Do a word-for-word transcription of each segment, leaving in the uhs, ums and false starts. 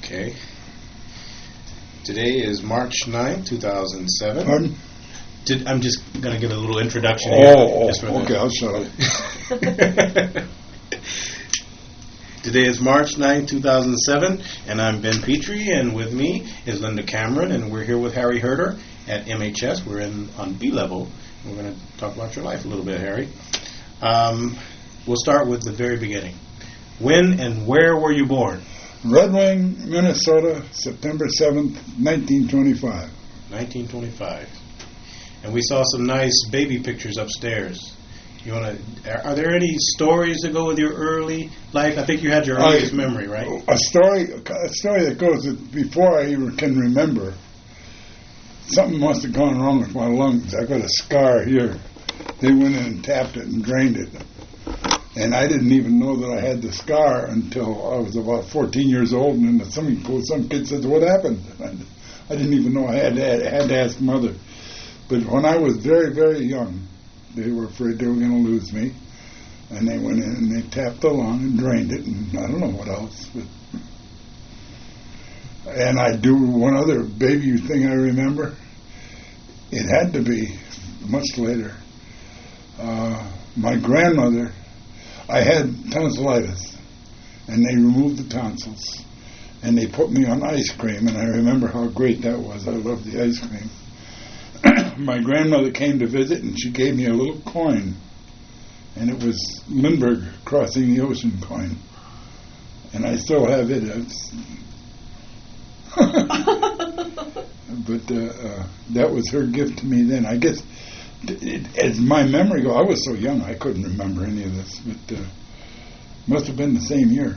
Okay. Today is March ninth, two thousand seven. Pardon? Did, I'm just going to give a little introduction Oh, here. oh just for okay, the, I'll shut up. Today is March ninth, two thousand seven, and I'm Ben Petrie, and with me is Linda Cameron, and we're here with Harry Herder at M H S. We're in on B level. We're going to talk about your life a little bit, Harry. Um, we'll start with the very beginning. When and where were you born? Red Wing, Minnesota, September seventh, nineteen twenty-five. nineteen twenty-five. And we saw some nice baby pictures upstairs. You want to? Are there any stories that go with your early life? I think you had your earliest I, memory, right? A story, a story that goes with before I even can remember. Something must have gone wrong with my lungs. I got a scar here. They went in and tapped it and drained it. And I didn't even know that I had the scar until I was about fourteen years old. And in the swimming pool, some kid said, "What happened?" And I didn't even know. I had to, had to ask Mother. But when I was very, very young, they were afraid they were going to lose me. And they went in and they tapped the lung and drained it. And I don't know what else. But and I do one other baby thing I remember. It had to be much later. Uh, my grandmother, I had tonsillitis, and they removed the tonsils, and they put me on ice cream, and I remember how great that was. I loved the ice cream. My grandmother came to visit, and she gave me a little coin, and it was Lindbergh crossing the ocean coin, and I still have it. It's but uh, uh, that was her gift to me then. I guess, it, as my memory goes, I was so young I couldn't remember any of this, but uh, must have been the same year.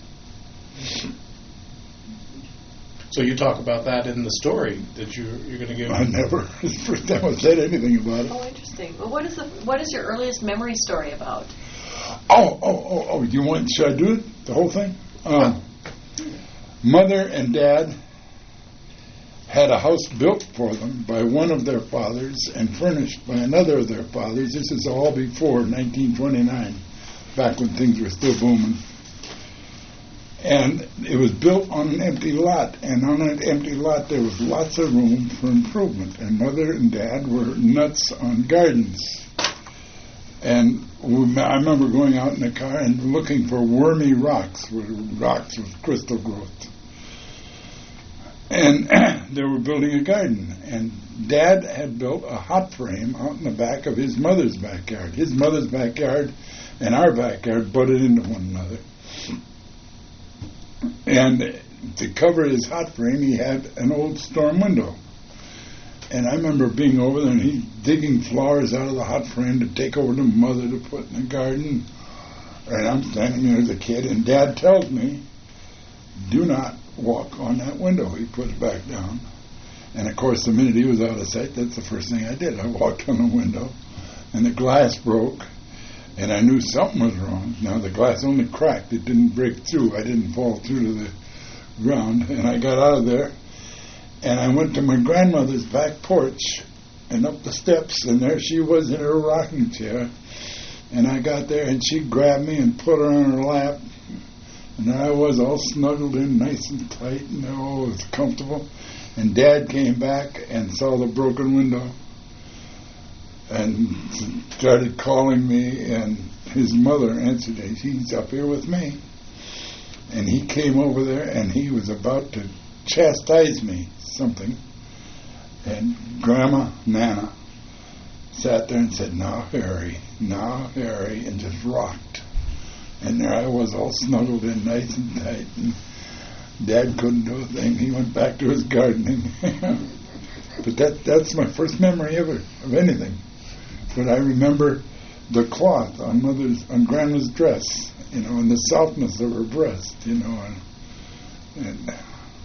So you talk about that in the story that you, you're going to give. I never, it's the first time I said anything about it. Oh, interesting. Well, what is the what is your earliest memory story about? Oh, oh, oh, oh! You want? Should I do it? The whole thing? Uh, Mother and Dad had a house built for them by one of their fathers and furnished by another of their fathers. This is all before nineteen twenty-nine, back when things were still booming. And it was built on an empty lot, and on that empty lot there was lots of room for improvement. And Mother and Dad were nuts on gardens. And we, I remember going out in the car and looking for wormy rocks, rocks with crystal growth. And they were building a garden. And Dad had built a hot frame out in the back of his mother's backyard. His mother's backyard and our backyard butted into one another. And to cover his hot frame, he had an old storm window. And I remember being over there and he's digging flowers out of the hot frame to take over to Mother to put in the garden. And I'm standing there as a kid, and Dad tells me, "Do not walk on that window." He put it back down. And of course, the minute he was out of sight, that's the first thing I did. I walked on the window, and the glass broke. And I knew something was wrong. Now, the glass only cracked. It didn't break through. I didn't fall through to the ground. And I got out of there, and I went to my grandmother's back porch and up the steps, and there she was in her rocking chair. And I got there, and she grabbed me and put her on her lap. And there I was, all snuggled in, nice and tight, and oh, it was comfortable. And Dad came back and saw the broken window and started calling me, and his mother answered it. "He's up here with me." And he came over there, and he was about to chastise me, something. And Grandma, Nana, sat there and said, "Now, Harry, now, Harry," and just rocked. And there I was, all snuggled in, nice and tight, and Dad couldn't do a thing. He went back to his gardening. But that that's my first memory ever of anything. But I remember the cloth on Mother's, on Grandma's dress, you know, and the softness of her breast, you know, and, and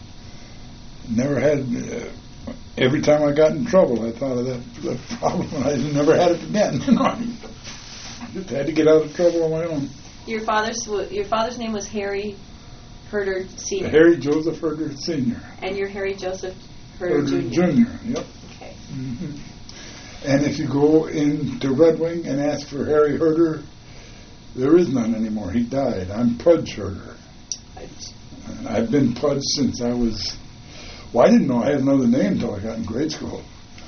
never had. Uh, every time I got in trouble, I thought of that, that problem, and I never had it again. You know, I just had to get out of trouble on my own. Your father's your father's name was Harry Herder Senior Harry Joseph Herder Senior And you're Harry Joseph Herder, Herder Junior Junior Yep. Okay. Mm-hmm. And if you go into Red Wing and ask for Harry Herder, there is none anymore. He died. I'm Pudge Herder. And I've been Pudge since I was, well, I didn't know I had another name until I got in grade school.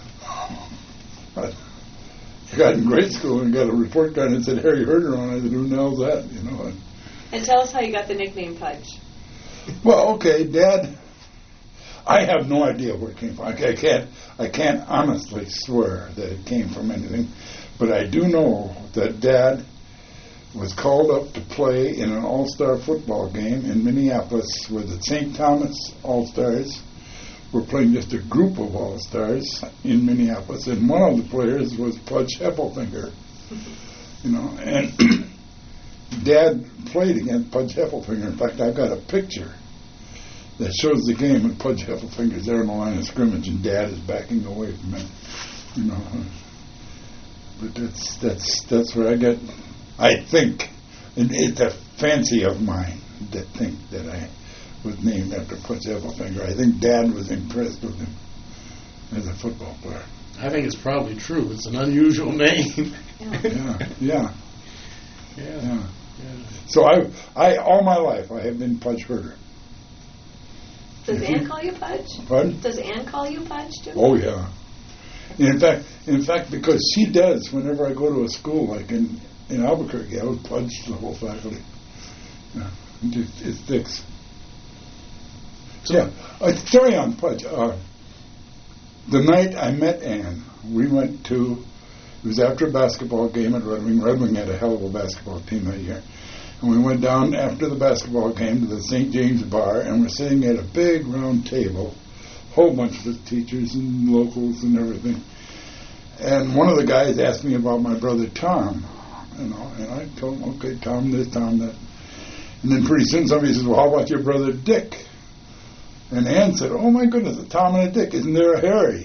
I got in grade school and got a report card and it said Harry Herder on it. I said, who the hell's that? You know. And, And tell us how you got the nickname Pudge. well, okay, Dad, I have no idea where it came from. I, I can't, I can't honestly swear that it came from anything, but I do know that Dad was called up to play in an all-star football game in Minneapolis where the Saint Thomas All-Stars were playing just a group of all-stars in Minneapolis, and one of the players was Pudge Heffelfinger, you know, and Dad played against Pudge Heffelfinger. In fact, I've got a picture that shows the game, and Pudge Heffelfinger's there in the line of scrimmage, and Dad is backing away from him, you know. But that's that's that's where I get. I think, and it's a fancy of mine that think that I was named after Pudge Heffelfinger. I think Dad was impressed with him as a football player. I think it's probably true. It's an unusual name. Yeah. Yeah, yeah, Yeah. yeah. Yeah. So I, I all my life I have been Pudge Herder. Does Ann call you Pudge? Pardon? Does Ann call you Pudge too? Oh yeah. In fact, in fact, because she does whenever I go to a school like in, in Albuquerque, I would Pudge the whole faculty. Yeah, it, just- it sticks. So- Yeah, a story on Pudge. Uh, the night I met Ann, we went to. It was after a basketball game at Red Wing. Red Wing had a hell of a basketball team that year. And we went down after the basketball game to the Saint James Bar, and we're sitting at a big round table, whole bunch of teachers and locals and everything. And one of the guys asked me about my brother Tom, you know, and I told him, okay, Tom this, Tom that. And then pretty soon somebody says, well, how about your brother Dick? And Ann said, oh my goodness, a Tom and a Dick, isn't there a Harry?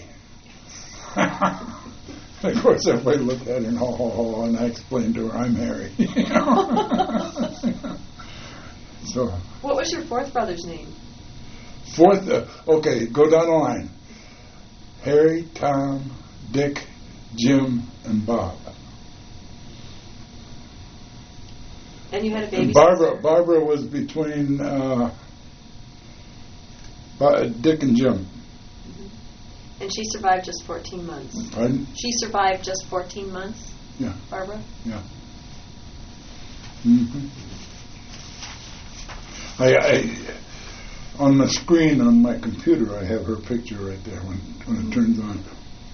Of course, everybody looked at her and ho, ho, ho, and I explained to her, I'm Harry. You know? So, What was your fourth brother's name? fourth, uh, okay, go down the line. Harry, Tom, Dick, Jim, and Bob. And you had a baby And Barbara, sister? Barbara was between uh, Ba- Dick and Jim. And she survived just fourteen months. Pardon? She survived just fourteen months, Yeah, Barbara? yeah. hmm I, I, on the screen on my computer, I have her picture right there when, when it turns on.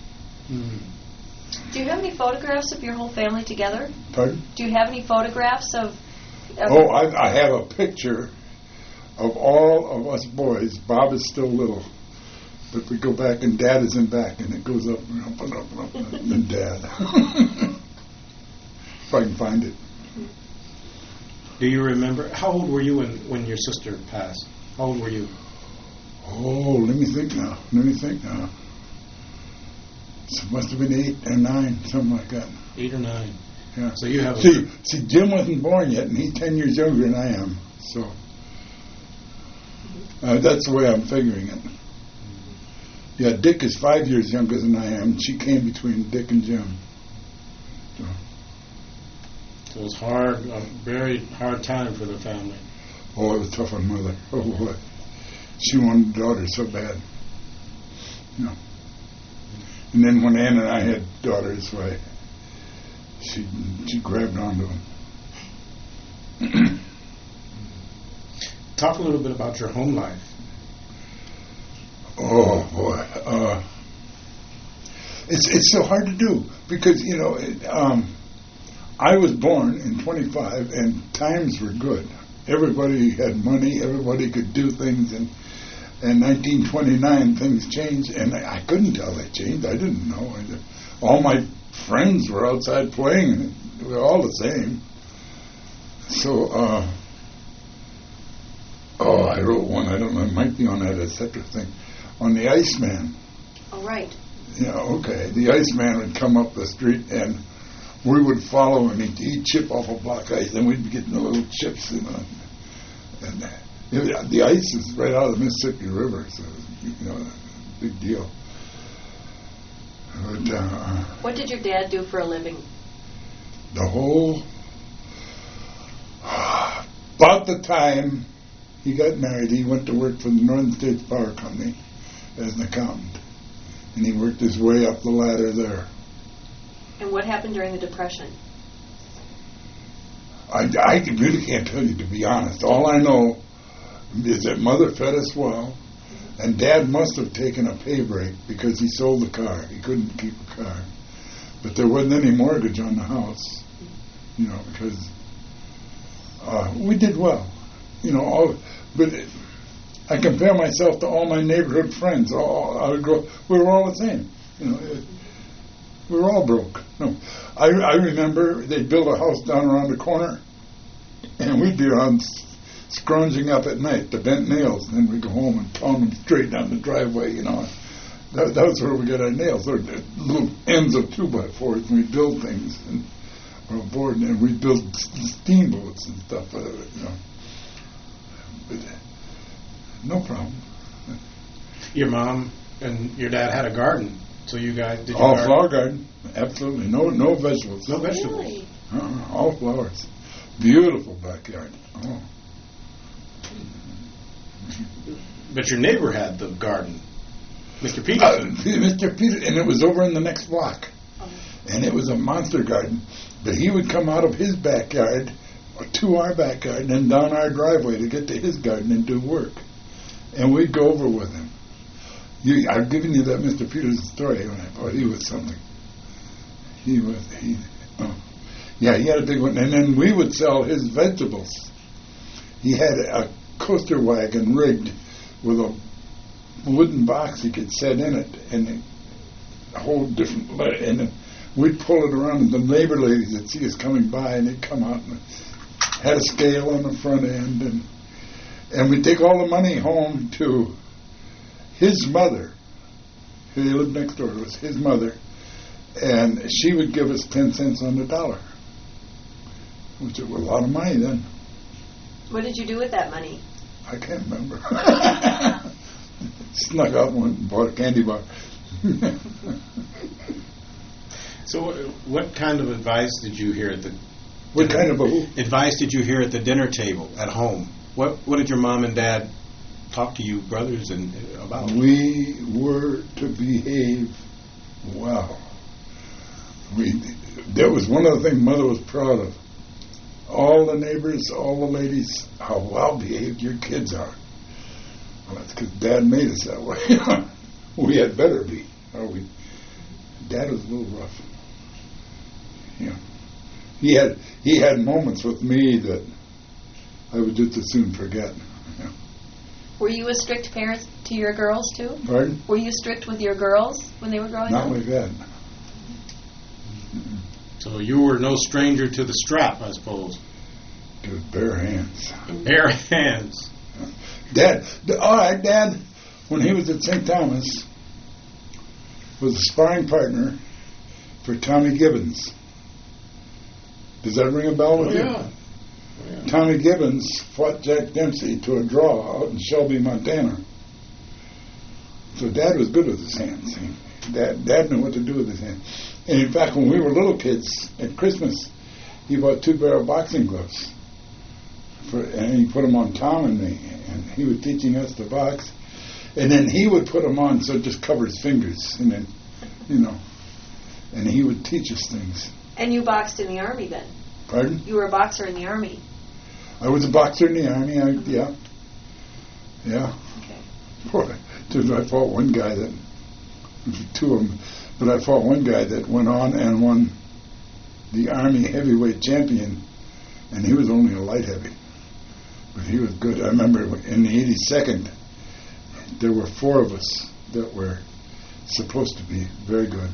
Mm. Do you have any photographs of your whole family together? Pardon? Do you have any photographs of... of Oh, I, I have a picture of all of us boys. Bob is still little, but we go back and Dad is in back, and it goes up and up and up and up, and then Dad. If I can find it. Do you remember, how old were you when, when your sister passed? How old were you? Oh, let me think now. Let me think now. So it must have been eight or nine, something like that. Eight or nine. Yeah. So you have a... See, see, Jim wasn't born yet, and he's ten years younger than I am. So uh, that's the way I'm figuring it. Yeah, Dick is five years younger than I am. She came between Dick and Jim. So, So it was hard, a very hard time for the family. oh, it was tough on Mother. Oh, boy. She wanted a daughter so bad. You know. And then when Ann and I had daughters, why, she she grabbed onto them. Talk a little bit about your home life. Oh boy, uh, it's it's so hard to do because you know it, um, I was born in twenty-five and times were good. Everybody had money. Everybody could do things, and in nineteen twenty-nine things changed, and I, I couldn't tell they changed. I didn't know. I, all my friends were outside playing. And we were all the same. So, uh, oh, I wrote one. I don't know. It might be on that et cetera thing. On the Iceman. Oh, right. Yeah, okay. The Iceman would come up the street and we would follow him. He'd, he'd chip off a block of ice, and we'd be getting the little chips, you know. And uh, you know, the ice is right out of the Mississippi River, so you know, big deal. But uh, What did your dad do for a living? the whole about the time he got married. He went to work for the Northern States Power Company as an accountant. And he worked his way up the ladder there. And what happened during the Depression? I, I really can't tell you, to be honest. All I know is that Mother fed us well, and Dad must have taken a pay break because he sold the car. He couldn't keep a car. But there wasn't any mortgage on the house, you know, because uh, we did well. You know, all, but it, I compare myself to all my neighborhood friends. All, I would go, we were all the same. You know, it, we were all broke. No, I, I remember they built a house down around the corner, and we'd be around scrounging up at night to bent nails, and then we'd go home and pound them straight down the driveway. You know, that, that was where we got our nails. Or the little ends of two by fours, and we'd build things and or board, and we'd build steamboats and stuff. Uh, you know, but, no problem. Your mom and your dad had a garden, so you guys did. You All garden? flower garden, absolutely. No, no vegetables. No vegetables. Really? Uh-uh, all flowers. Beautiful backyard. Oh. But your neighbor had the garden, Mister Uh, Peterson. Mister Peter, and it was over in the next block, and it was a monster garden. But he would come out of his backyard to our backyard and then down our driveway to get to his garden and do work. And we'd go over with him. You, I've given you that Mister Peters story when I thought he was something. He was, he, oh. Yeah, he had a big one. And then we would sell his vegetables. He had a coaster wagon rigged with a wooden box he could set in it and a whole different, and then we'd pull it around, and the neighbor ladies would see us coming by, and they'd come out and had a scale on the front end, and and we'd take all the money home to his mother. He lived next door to us, his mother, and she would give us ten cents on the dollar, which was a lot of money then. What did you do with that money? I can't remember. Snuck out one and bought a candy bar. So, uh, what kind of advice did you hear at the? What dinner- kind of a who? advice did you hear at the dinner table at home? What What did your mom and dad talk to you brothers and uh, about? We were to behave well. We that was one of the things Mother was proud of. All the neighbors, all the ladies, how well behaved your kids are. Well, that's because Dad made us that way. We had better be. Or we, Dad was a little rough. Yeah, he had he had moments with me that I would just as soon forget. Yeah. Were you a strict parent to your girls too? Pardon? Were you strict with your girls when they were growing Not up? like that. So you were no stranger to the strap, I suppose. With bare hands. Bare hands. Dad, d- all right, Dad, when he was at Saint Thomas, was a sparring partner for Tommy Gibbons. Does that ring a bell with Oh, you? yeah. Oh, yeah. Tommy Gibbons fought Jack Dempsey to a draw out in Shelby, Montana. So Dad was good with his hands. He, Dad, Dad knew what to do with his hands. And in fact, when we were little kids at Christmas, he bought two pair of boxing gloves. For, and he put them on Tom and me. And he was teaching us to box. And then he would put them on so it just covered his fingers. And then, you know, and he would teach us things. And you boxed in the Army then? Pardon? You were a boxer in the Army? I was a boxer in the Army. I, yeah. Yeah. Okay. Boy, just I fought one guy that, two of them, but I fought one guy that went on and won the Army heavyweight champion, and he was only a light heavy, but he was good. I remember in the eighty-second, there were four of us that were supposed to be very good,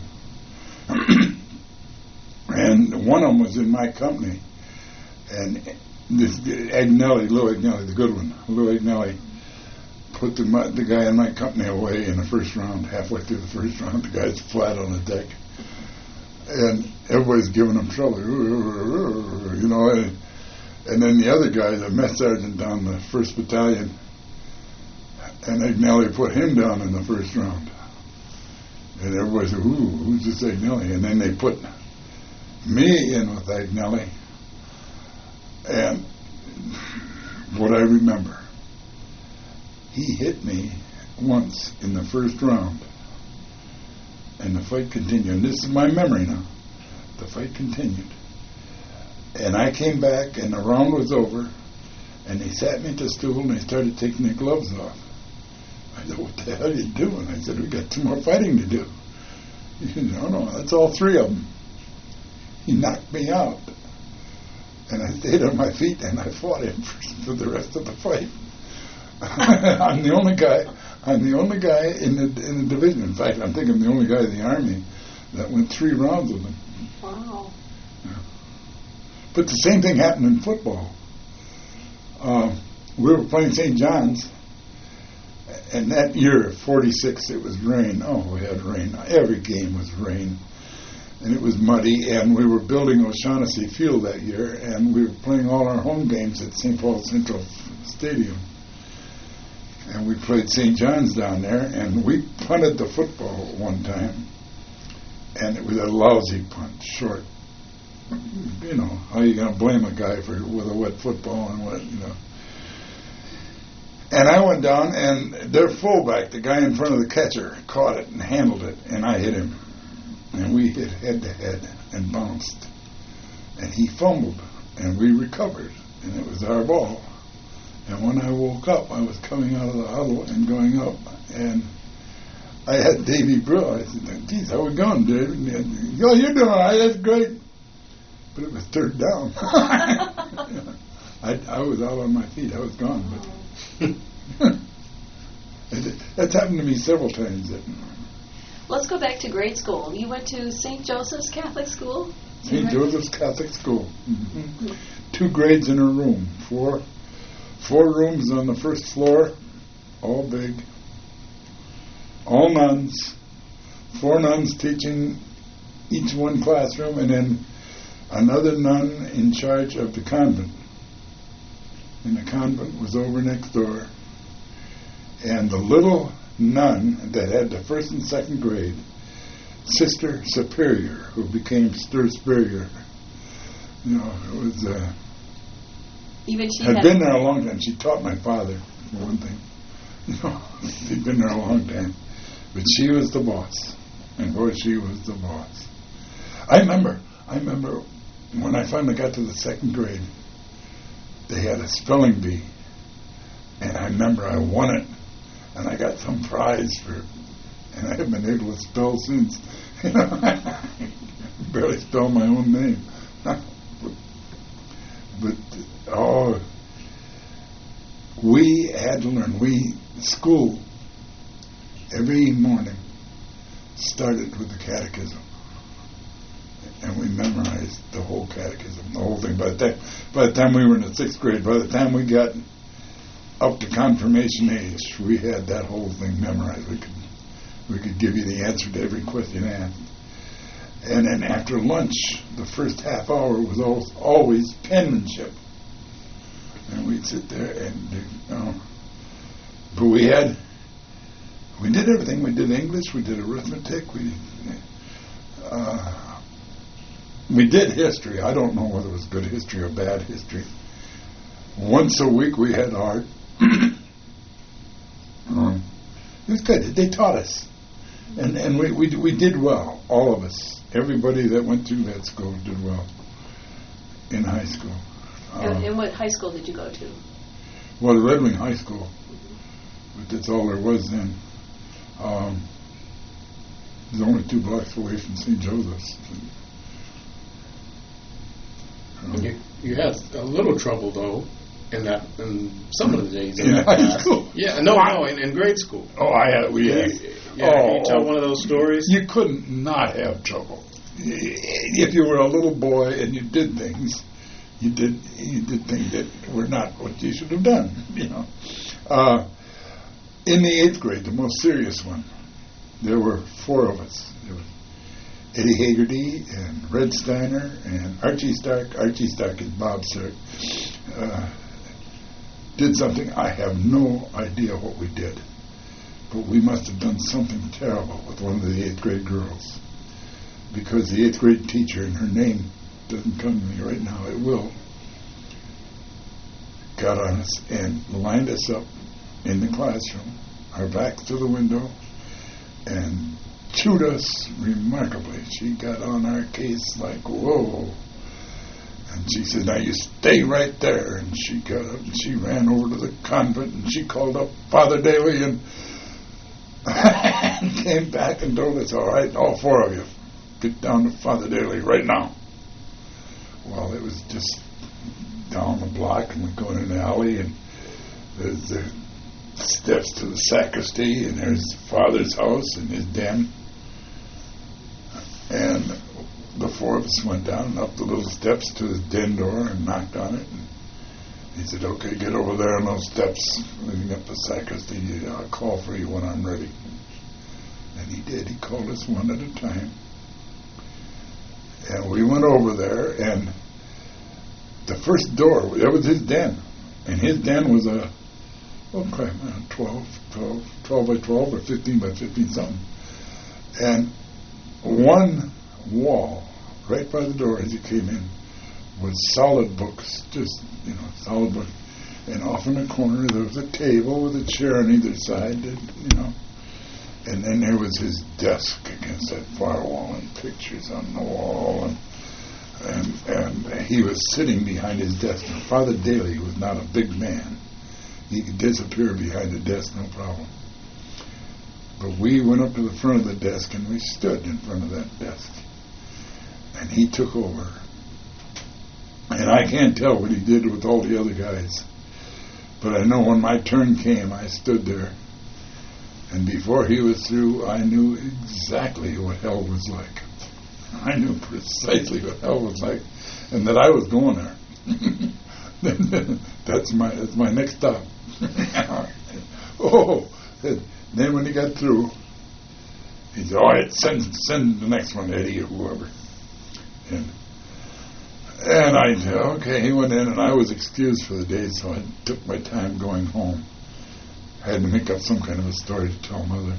and one of them was in my company, and this Agnelli, Lou Agnelli, the good one, Lou Agnelli, put the, my, the guy in my company away in the first round. Halfway through the first round, the guy's flat on the deck, and everybody's giving him trouble, you know. And, and then the other guy, the mess sergeant down the first battalion, and Agnelli put him down in the first round. And everybody said, "Ooh, who's this Agnelli?" And then they put me in with Agnelli. And what I remember, he hit me once in the first round, and the fight continued. And this is my memory now. The fight continued. And I came back, and the round was over, and he sat me to stool, and he started taking the gloves off. I said, what the hell are you doing? I said, we got two more fighting to do. He said, no, no, that's all three of them. He knocked me out. And I stayed on my feet, and I fought him for, for the rest of the fight. I'm the only guy. I'm the only guy in the in the division. In fact, I'm thinking I'm the only guy in the Army that went three rounds with him. Wow. Yeah. But the same thing happened in football. Um, we were playing Saint John's, and that year, forty-six, it was rain. Oh, we had rain. Every game was rain. And it was muddy, and we were building O'Shaughnessy Field that year, and we were playing all our home games at Saint Paul Central Stadium. And we played Saint John's down there, and we punted the football one time, and it was a lousy punt, short. You know, how are you going to blame a guy for with a wet football and what, you know. And I went down, and their fullback, the guy in front of the catcher, caught it and handled it, and I hit him. And we hit head-to-head and bounced. And he fumbled, and we recovered, and it was our ball. And when I woke up, I was coming out of the huddle and going up, and I had Davy Brill. I said, geez, how we going, Dave? And he said, oh, you're doing all right, that's great. But it was third down. I, I was out on my feet. I was gone. But that's happened to me several times. Let's go back to grade school. You went to Saint Joseph's Catholic School? Saint Joseph's Catholic School. Mm-hmm. Mm-hmm. Two grades in a room. Four, four rooms on the first floor, all big. All nuns. Four nuns teaching each one classroom, and then another nun in charge of the convent. And the convent was over next door. And the little nun that had the first and second grade, Sister Superior, who became Sister Superior, you know, it was uh, even she had, had been there a long time. She taught my father, for one thing. You know, she'd been there a long time, but she was the boss, and boy, she was the boss. I remember, I remember when I finally got to the second grade, they had a spelling bee, and I remember I won it. And I got some prize for it. And I haven't been able to spell since. You know, I barely spell my own name. but, but, oh, we had to learn. We, school, every morning, started with the catechism. And we memorized the whole catechism, the whole thing. By the time, by the time we were in the sixth grade, by the time we got up to confirmation age, we had that whole thing memorized. We could we could give you the answer to every question asked. And then after lunch, the first half hour was always, always penmanship. And we'd sit there and, you know, but we had, we did everything. We did English, we did arithmetic, we, uh, we did history. I don't know whether it was good history or bad history. Once a week we had art. um, it was good. They taught us, and and we, we we did well. All of us, everybody that went through that school did well in high school. And, Um, and what high school did you go to? well, Red Wing High School, but that's all there was then. Um, it was only two blocks away from Saint Joseph's. Um, You, you had a little trouble though in that in some of the days in In that high class. school? Yeah, no, no, in, in grade school. Oh, I had. We Can had. you, yeah, can you tell one of those stories? You couldn't not have trouble. If you were a little boy and you did things, you did you did things that were not what you should have done. You know, uh, in the eighth grade, the most serious one, there were four of us. There was Eddie Hagerty and Red Steiner and Archie Stark. Archie Stark is Bob Stark. Uh, did something. I have no idea what we did, but we must have done something terrible with one of the eighth grade girls, because the eighth grade teacher, and her name doesn't come to me right now, it will, got on us and lined us up in the classroom, our backs to the window, and chewed us remarkably. She got on our case like, whoa. And she said, now you stay right there. And she got up and she ran over to the convent and she called up Father Daly and came back and told us, all right, all four of you, get down to Father Daly right now. Well, it was just down the block, and we go in the alley, and there's the steps to the sacristy, and there's Father's house and his den. And the four of us went down and up the little steps to his den door and knocked on it. And he said, okay, get over there on those steps leading up the sacristy. I'll call for you when I'm ready. And he did. He called us one at a time. And we went over there, and the first door, that was his den. And his den was a, oh crap, twelve, twelve, twelve by twelve or fifteen by fifteen something. And one wall, right by the door as you came in, was solid books, just, you know, solid books. And off in the corner there was a table with a chair on either side, you know. And then there was his desk against that far wall and pictures on the wall. And and, and he was sitting behind his desk. Now, Father Daly was not a big man. He could disappear behind the desk, no problem. But we went up to the front of the desk and we stood in front of that desk. And he took over. And I can't tell what he did with all the other guys. But I know when my turn came, I stood there. And before he was through, I knew exactly what hell was like. I knew precisely what hell was like, and that I was going there. that's my that's my next stop. oh, then when he got through, he said, "All right, send send the next one, Eddie or whoever." And and I said, "Okay." He went in, and I was excused for the day, so I took my time going home. I had to make up some kind of a story to tell Mother.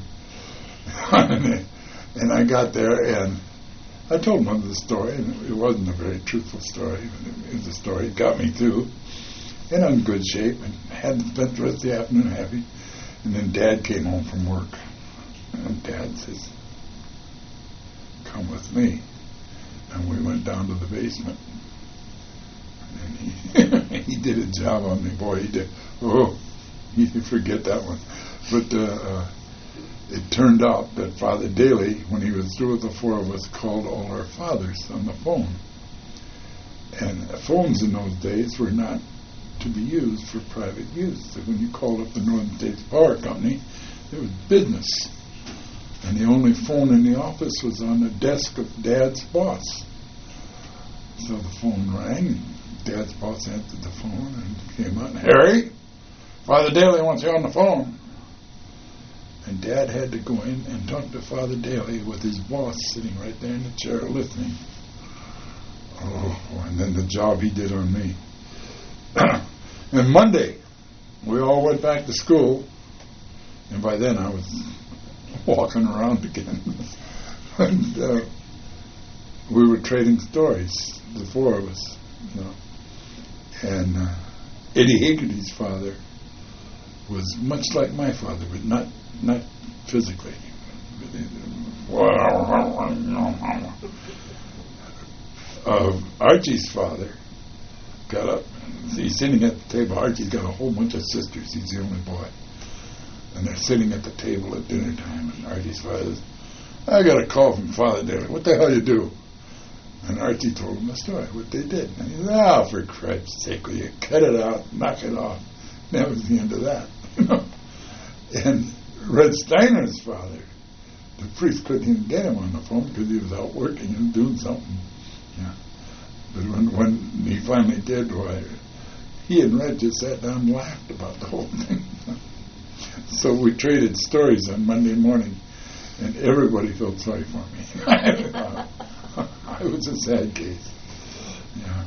And I got there, and I told Mother the story, and it wasn't a very truthful story, but it was a story. It got me through, and I'm in good shape, and had spent the rest of the afternoon happy. And then Dad came home from work, and Dad says, "Come with me." And we went down to the basement. And he, he did a job on me, boy, he did. Oh, you forget that one. But uh, uh, it turned out that Father Daly, when he was through with the four of us, called all our fathers on the phone. And phones in those days were not to be used for private use. So when you called up the Northern States Power Company, it was business. And the only phone in the office was on the desk of Dad's boss. So the phone rang, and Dad's boss answered the phone and came on. "Harry, Father Daly wants you on the phone." And Dad had to go in and talk to Father Daly with his boss sitting right there in the chair listening. Oh, and then the job he did on me. And Monday, we all went back to school, and by then I was walking around again. and uh, we were trading stories, the four of us, you know. And uh, Eddie Haggerty's father was much like my father, but not not physically. Uh, Archie's father got up. He's sitting at the table. Archie's got a whole bunch of sisters. He's the only boy. And they're sitting at the table at dinner time. And Archie's father says, "I got a call from Father Daly. What the hell you do?" And Archie told him the story, what they did. And he said, "Ah, oh, for Christ's sake, will you cut it out, knock it off?" And that was the end of that. You know? And Red Steiner's father, the priest couldn't even get him on the phone because he was out working and doing something. Yeah. But when, when he finally did, why, he and Red just sat down and laughed about the whole thing. So we traded stories on Monday morning, and everybody felt sorry for me. I was a sad case. Yeah.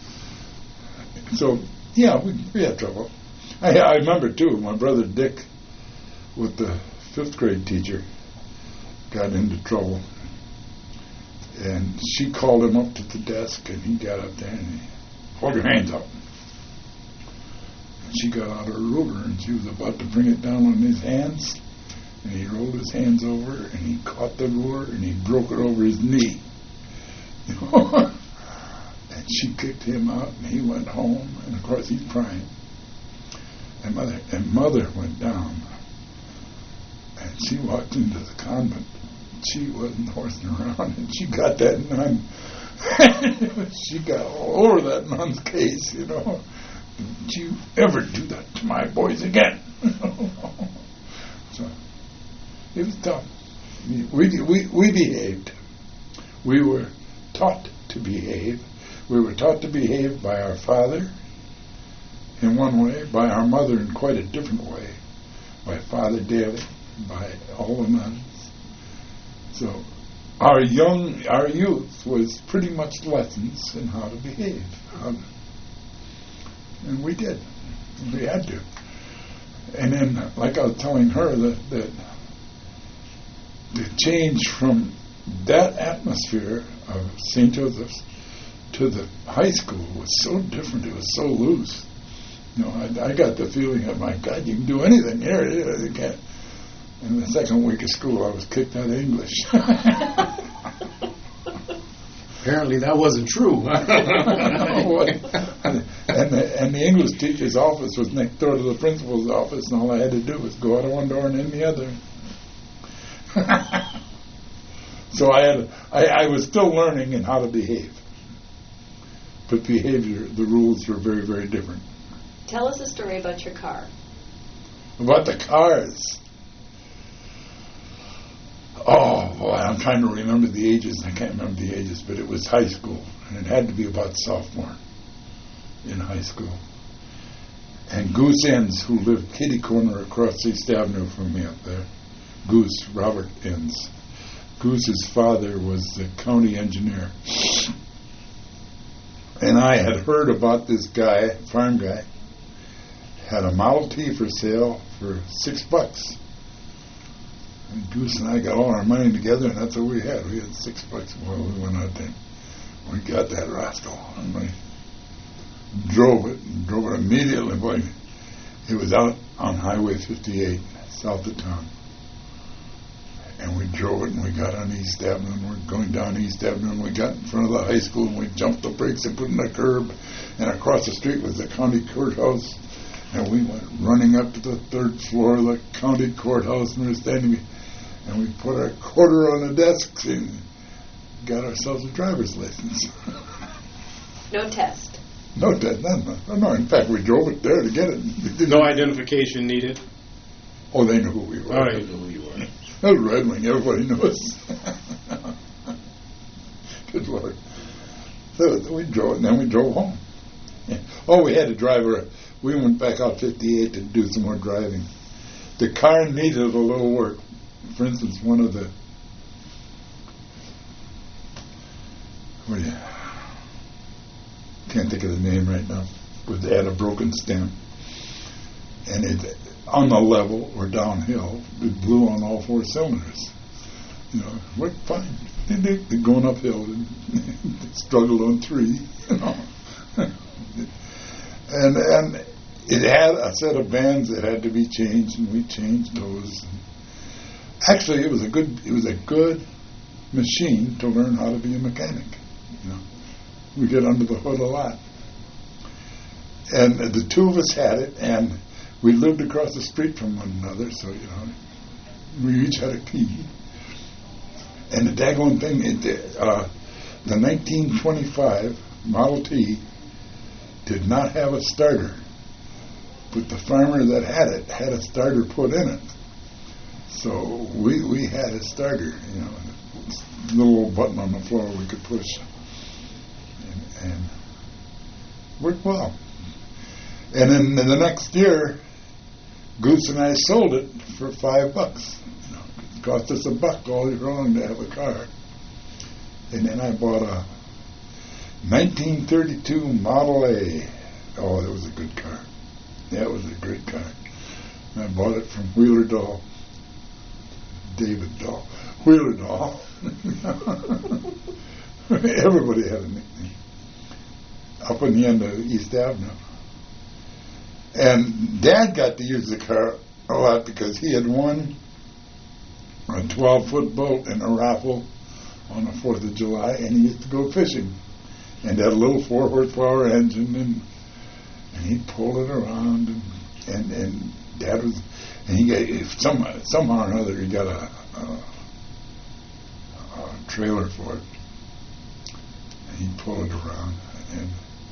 So, yeah, we, we had trouble. I, I remember, too, my brother Dick, with the fifth grade teacher, got into trouble. And she called him up to the desk, and he got up there and he, "Hold your hands up." And she got out her ruler and she was about to bring it down on his hands. And he rolled his hands over and he caught the ruler and he broke it over his knee. You know? And she kicked him out and he went home. And of course he's crying. And mother, and mother went down. And she walked into the convent. She wasn't horsing around, and she got that nun. She got all over that nun's case, you know. Don't you ever do that to my boys again. So it was tough. We, we, we behaved. We were taught to behave. We were taught to behave by our father in one way, by our mother in quite a different way, by Father Daly, by all the nuns. So our young, our youth was pretty much lessons in how to behave. How to, and we did. We had to. And then, like I was telling her, that, that the change from that atmosphere of Saint Joseph's to the high school was so different. It was so loose. You know, I, I got the feeling that, my God, you can do anything here. You can't. In the second week of school, I was kicked out of English. Apparently, that wasn't true. and, the, and the English teacher's office was next door to the principal's office, and all I had to do was go out of one door and in the other. So I had, I, I was still learning in how to behave, but behavior, the rules were very, very different. Tell us a story about your car. About the cars. Oh, boy, I'm trying to remember the ages. I can't remember the ages, but it was high school, and it had to be about sophomore in high school. And Goose Enns, who lived kitty corner across East Avenue from me up there, Goose, Robert Enns. Goose's father was the county engineer. And I had heard about this guy, farm guy, had a Model T for sale for six bucks. And Goose and I got all our money together, and that's what we had. We had six bucks. Well, we went out there. We got that rascal, and we drove it, and drove it immediately. Boy, it was out on Highway fifty-eight, south of town. And we drove it, and we got on East Avenue, and we're going down East Avenue, and we got in front of the high school, and we jumped the brakes and put in a curb, and across the street was the county courthouse, and we went running up to the third floor of the county courthouse, and we were standing, and we put our quarter on the desk and got ourselves a driver's license. No test. No test, no, no, no. In fact, we drove it there to get it. No identification needed. Oh, they knew who we were. Oh, they knew who you were. That was Red Wing. Everybody knew us. Good Lord. So we drove, and then we drove home. Yeah. Oh, we had to drive her. We went back out fifty-eight to do some more driving. The car needed a little work. For instance, one of the what do you, can't think of the name right now, but they had a broken stem, and it on the level or downhill, it blew on all four cylinders. You know, worked fine. They're going uphill and struggled on three. You know, and and it had a set of bands that had to be changed, and we changed those. Actually, it was a good it was a good machine to learn how to be a mechanic. You know, we get under the hood a lot, and the two of us had it, and we lived across the street from one another, so you know, we each had a key. And the daggone thing, it, uh, the nineteen twenty-five Model T did not have a starter, but the farmer that had it had a starter put in it. So we we had a starter, you know, a little button on the floor we could push, and, and worked well. And then the next year, Goose and I sold it for five bucks. You know, it cost us a buck all year long to have a car. And then I bought a nineteen thirty-two Model A. Oh, that was a good car. That was a great car. And I bought it from Wheeler Dahl. David Dahl. Wheeler Dahl. Everybody had a nickname. Up in the end of East Avenue. And Dad got to use the car a lot because he had won a twelve-foot boat in a raffle on the fourth of July, and he used to go fishing. And had a little four-horsepower engine, and, and he'd pull it around, and, and, and Dad was, and he got, if some, somehow or another, he got a, a, a trailer for it, and he'd pull it around. And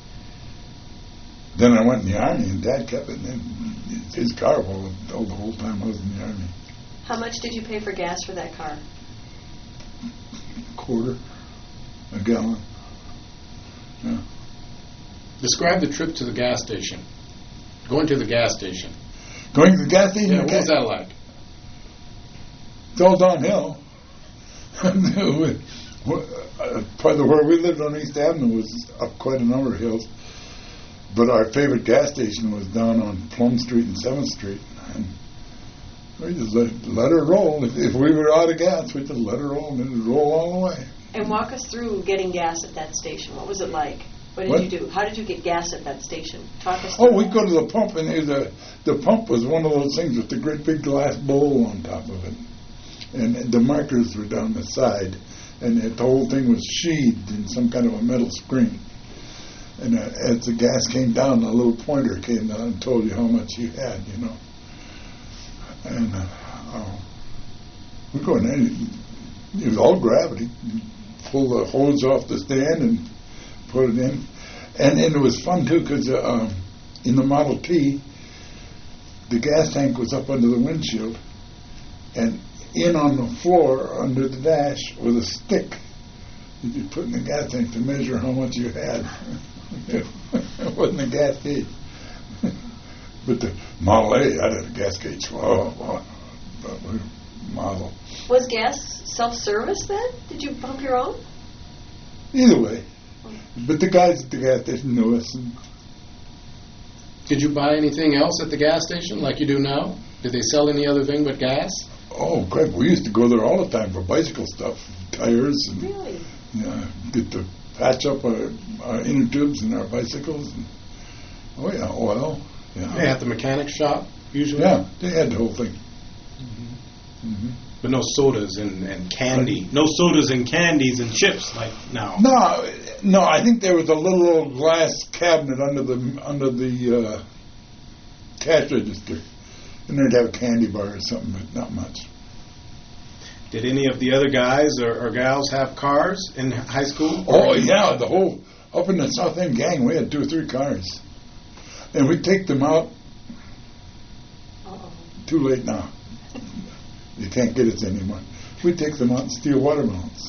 then I went in the Army, and Dad kept it, and his car all, all the whole time I was in the Army. How much did you pay for gas for that car? Quarter, a gallon. Yeah. Describe the trip to the gas station. Going to the gas station. Going to the gas station? Yeah, what was that like? It's all downhill. Part of where we lived on East Avenue was up quite a number of hills. But our favorite gas station was down on Plum Street and seventh Street. And we just let, let her roll. If, if we were out of gas, we just let her roll, and it would roll all the way. And walk us through getting gas at that station. What was it like? What did What? you do? How did you get gas at that station? Talk us through Oh, we'd that. go to the pump, and it was a, the pump was one of those things with the great big glass bowl on top of it. And the markers were down the side, and the whole thing was sheathed in some kind of a metal screen. And uh, as the gas came down, a little pointer came down and told you how much you had, you know. And uh, oh, we go in there, it was all gravity. You pull the hose off the stand and put it in. And, and it was fun, too, because uh, um, in the Model T, the gas tank was up under the windshield, and in on the floor under the dash with a stick that you put in the gas tank to measure how much you had. It wasn't a gas gauge. But the Model A, I had a gas gauge. Oh, oh, model. Was gas self-service then? Did you pump your own? Either way. But the guys at the gas station knew us. And Did you buy anything else at the gas station like you do now? Did they sell any other thing but gas? oh, crap, we used to go there all the time for bicycle stuff, tires, and Really? yeah, get to patch up our, our inner tubes in our bicycles. And, oh, yeah, oil. Yeah. They at the mechanic shop usually? Yeah, they had the whole thing. Mm-hmm. Mm-hmm. But no sodas and, and candy. No sodas and candies and chips like now. No, no. I think there was a little old glass cabinet under the under the uh, cash register, and they'd have a candy bar or something, but not much. Did any of the other guys or, or gals have cars in high school? Oh yeah, the whole up in the South End gang, we had two or three cars, and we'd take them out. Uh-oh. Too late now. You can't get it anymore. We'd take them out and steal watermelons.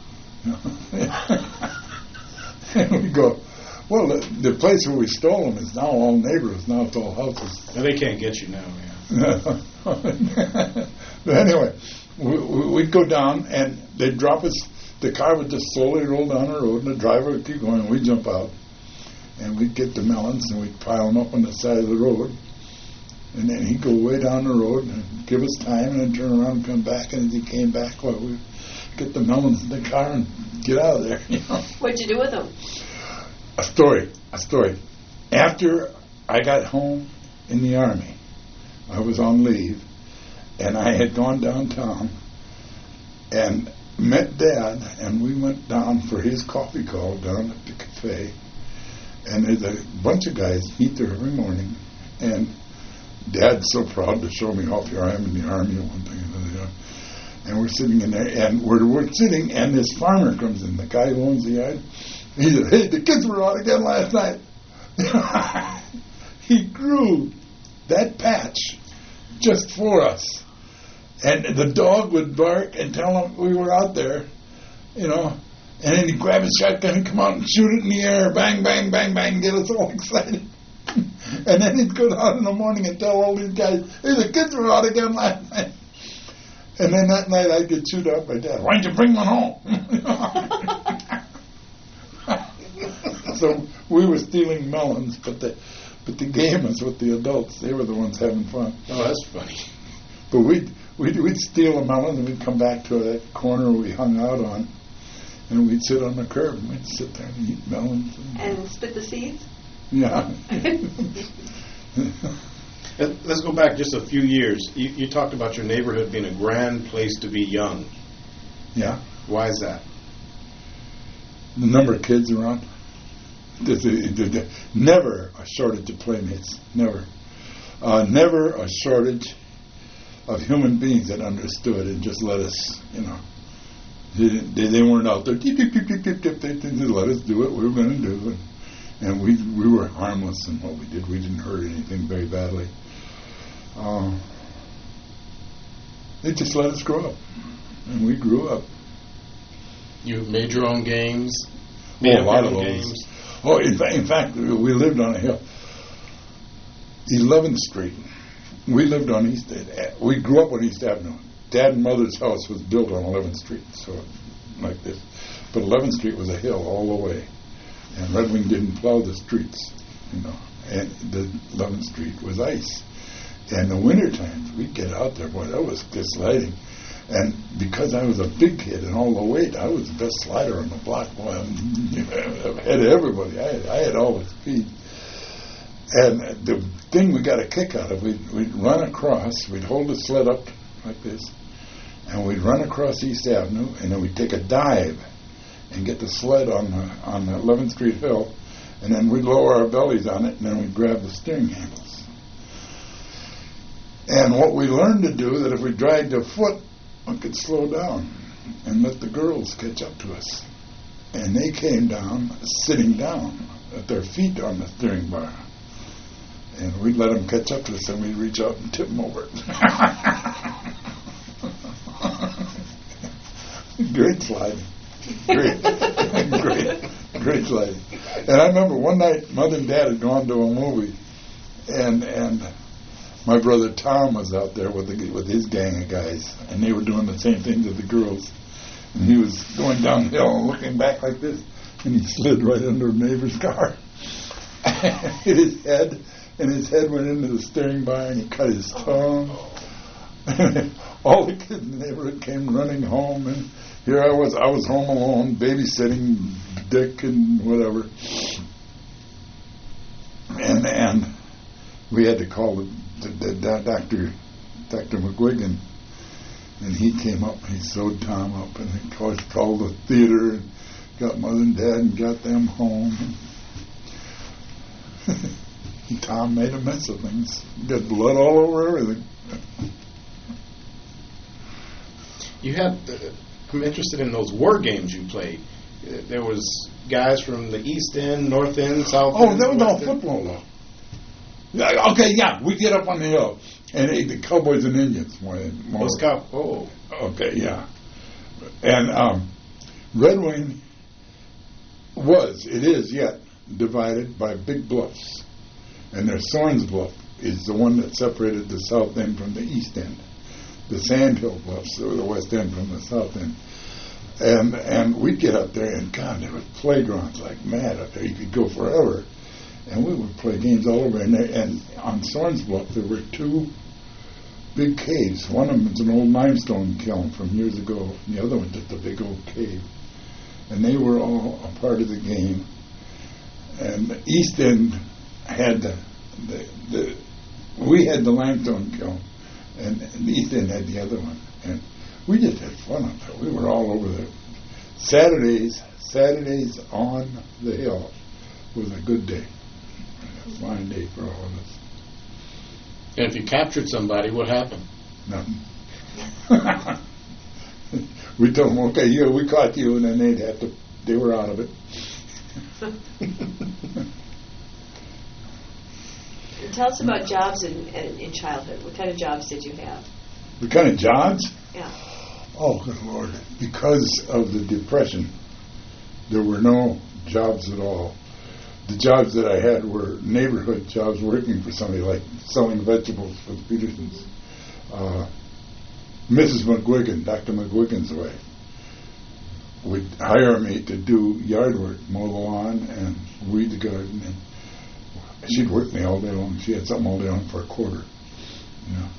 And we go, well, the, the place where we stole them is now all neighborhoods. Now it's all houses. No, they can't get you now, yeah. But anyway, we, we- we'd go down and they'd drop us. The car would just slowly roll down the road, and the driver would keep going, and we'd jump out. And we'd get the melons, and we'd pile them up on the side of the road. And then he'd go way down the road and give us time, and then turn around and come back. And as he came back, well, we'd get the melons in the car and get out of there. You know? What'd you do with them? A story, a story. After I got home in the Army, I was on leave, and I had gone downtown and met Dad, and we went down for his coffee call down at the cafe. And there's a bunch of guys meet there every morning, and Dad's so proud to show me how far I am in the Army and one thing and another. And we're sitting in there, and we're, we're sitting, and this farmer comes in, the guy who owns the yard. He said, hey, the kids were out again last night. He grew that patch just for us. And the dog would bark and tell him we were out there, you know. And then he'd grab his shotgun and come out and shoot it in the air, bang, bang, bang, bang, get us all excited. And then he'd go down in the morning and tell all these guys, hey, the kids were out again last night. And then that night I'd get chewed out by Dad. Why don't you bring one home? So we were stealing melons, but the but the game was with the adults. They were the ones having fun. Oh, that's funny. But we'd, we'd, we'd steal a melon, and we'd come back to that corner we hung out on, and we'd sit on the curb, and we'd sit there and eat melons. And, And spit the seeds? yeah. Let- Let's go back just a few years. You, you talked about your neighborhood being a grand place to be young. Yeah. Why is that? The number of kids around. There's a- there's a- Never a shortage of playmates. Never. Uh, never a shortage of human beings that understood and just let us, you know. They, didn't- they, they weren't out there. Dip, dip, dip, dip, dip, dip. They, they just let us do what we were going to do. And, and we we were harmless in what we did. We didn't hurt anything very badly. Uh, they just let us grow up. And we grew up. You made your own games. Oh, Made a up lot your of own those. games. Oh, in, fa- in fact, we lived on a hill. eleventh Street. We lived on East. We grew up on East Avenue. Dad and Mother's house was built on eleventh Street, so like this. But eleventh Street was a hill all the way, and Red Wing didn't plow the streets, you know. And the eleventh Street was ice. And the winter times, we'd get out there, boy, that was good sliding. And because I was a big kid and all the weight, I was the best slider on the block. Boy, I'm ahead of everybody. I had, I had all the speed. And the thing we got a kick out of, we'd, we'd run across, we'd hold the sled up like this, and we'd run across East Avenue, and then we'd take a dive and get the sled on the, on the eleventh Street Hill, and then we'd lower our bellies on it, and then we'd grab the steering handles. And what we learned to do, that if we dragged a foot, we could slow down and let the girls catch up to us. And they came down, sitting down, at their feet on the steering bar. And we'd let them catch up to us, and we'd reach out and tip them over. Great sliding. Great. great. Great sliding. And I remember one night, Mother and Dad had gone to a movie, and and my brother Tom was out there with the, with his gang of guys, and they were doing the same thing to the girls. And he was going downhill and looking back like this, and he slid right under a neighbor's car. Hit his head, and his head went into the steering bar, and he cut his tongue. All the kids in the neighborhood came running home, and here I was. I was home alone, babysitting Dick and whatever. And and we had to call the, the, the, the doctor, Doctor McGuigan, and he came up. And he sewed Tom up, and he called, called the theater and got Mother and Dad and got them home. And Tom made a mess of things. Got blood all over everything. You had, uh, I'm interested in those war games you played. Uh, there was guys from the East End, North End, South Oh, End. that was all West End. football, though. Yeah, okay, yeah, we get up on the hill, and hey, the Cowboys and Indians. More, more. Those cow- oh. Okay, yeah. And um, Red Wing was, it is yet, divided by big bluffs. And their Sorns Bluff is the one that separated the south end from the east end. The Sandhill Bluffs were the west end from the south end. And and we'd get up there, and God, there were playgrounds like mad up there. You could go forever. And we would play games all over. And, there, and on Sorns Bluff, there were two big caves. One of them is an old limestone kiln from years ago. And the other one's just a big old cave. And they were all a part of the game. And the east end had the, the, the we had the limestone kiln, and, and the east end had the other one. And we just had fun up there. We were all over there. Saturdays, Saturdays on the hill was a good day. A fine day for all of us. And if you captured somebody, what happened? Nothing. We told them, okay, yeah, we caught you, and then they'd have to, they were out of it. Tell us about jobs in, in in childhood. What kind of jobs did you have? What kind of jobs? Yeah. Oh, good Lord. Because of the Depression, there were no jobs at all. The jobs that I had were neighborhood jobs, working for somebody, like selling vegetables for the Petersons. Uh, Missus McGuigan, Doctor McGuigan's wife, would hire me to do yard work, mow the lawn and weed the garden. And she'd work me all day long. She had something all day long for a quarter. You know.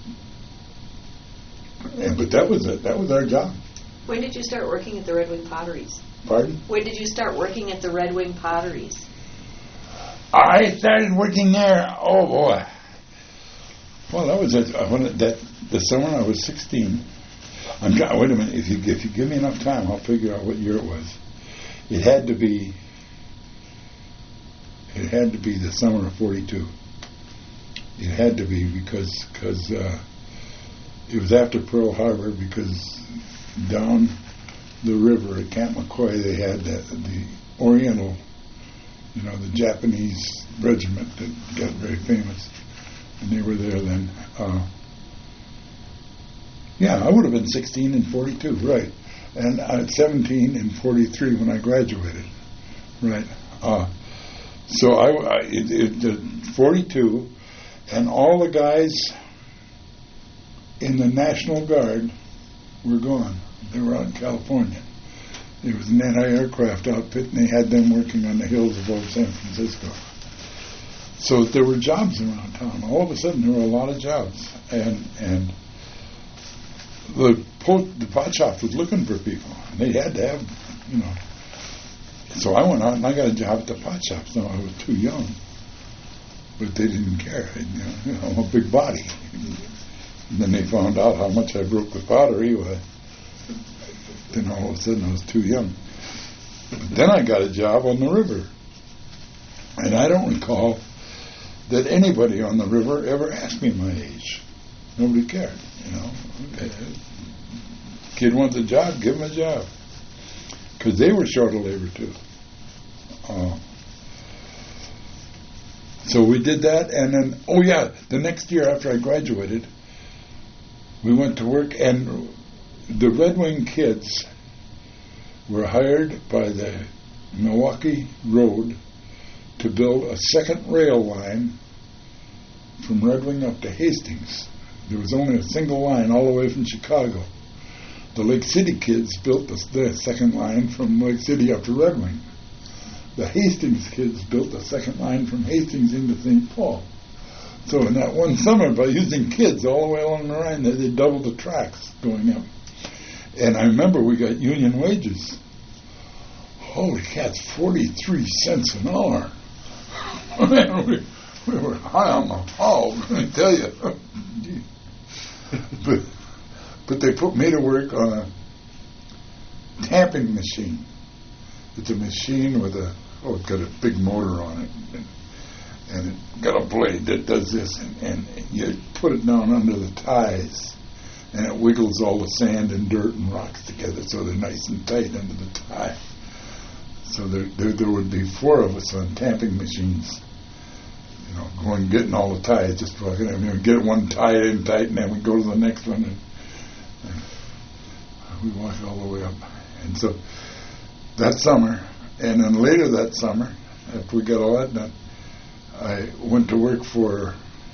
And, but that was it. That was our job. When did you start working at the Red Wing Potteries? Pardon? When did you start working at the Red Wing Potteries? I started working there. Oh boy! Well, that was a, when it, that the summer I was sixteen. I'm trying. Wait a minute. If you if you give me enough time, I'll figure out what year it was. It had to be. It had to be the summer of forty-two. It had to be because because uh, it was after Pearl Harbor, because down the river at Camp McCoy they had the, the Oriental, you know, the Japanese regiment that got very famous, and they were there then. Uh, yeah, I would have been sixteen in forty-two, right? And at seventeen in forty-three when I graduated, right? Uh, so I, I it, it, uh, forty-two. And all the guys in the National Guard were gone. They were out in California. There was an anti-aircraft outfit, and they had them working on the hills above San Francisco. So there were jobs around town. All of a sudden, there were a lot of jobs. And and the, po- the pot shop was looking for people. And they had to have, you know. So I went out, and I got a job at the pot shop. So I was too young. But they didn't care. You know, you know, I'm a big body. And then they found out how much I broke the pottery. Well, then all of a sudden I was too young. But then I got a job on the river. And I don't recall that anybody on the river ever asked me my age. Nobody cared, you know. Kid wants a job, give him a job. Because they were short of labor too. Uh, So we did that, and then, oh yeah, the next year after I graduated, we went to work, and the Red Wing kids were hired by the Milwaukee Road to build a second rail line from Red Wing up to Hastings. There was only a single line all the way from Chicago. The Lake City kids built the, the second line from Lake City up to Red Wing. The Hastings kids built the second line from Hastings into Saint Paul. So in that one summer, by using kids all the way along the line, they, they doubled the tracks going up. And I remember we got union wages. Holy cats, forty-three cents an hour. Man, we, we were high on the hog, I tell you. but, but they put me to work on a tamping machine. It's a machine with a, oh, it's got a big motor on it, and, and it got a blade that does this, and, and you put it down under the ties, and it wiggles all the sand and dirt and rocks together so they're nice and tight under the tie. So there, there, there would be four of us on tamping machines, you know, going getting all the ties, just walking. I mean, get one tie in tight, and then we go to the next one, and, and we walk all the way up, and so. That summer, and then later that summer, after we got all that done, I went to work for,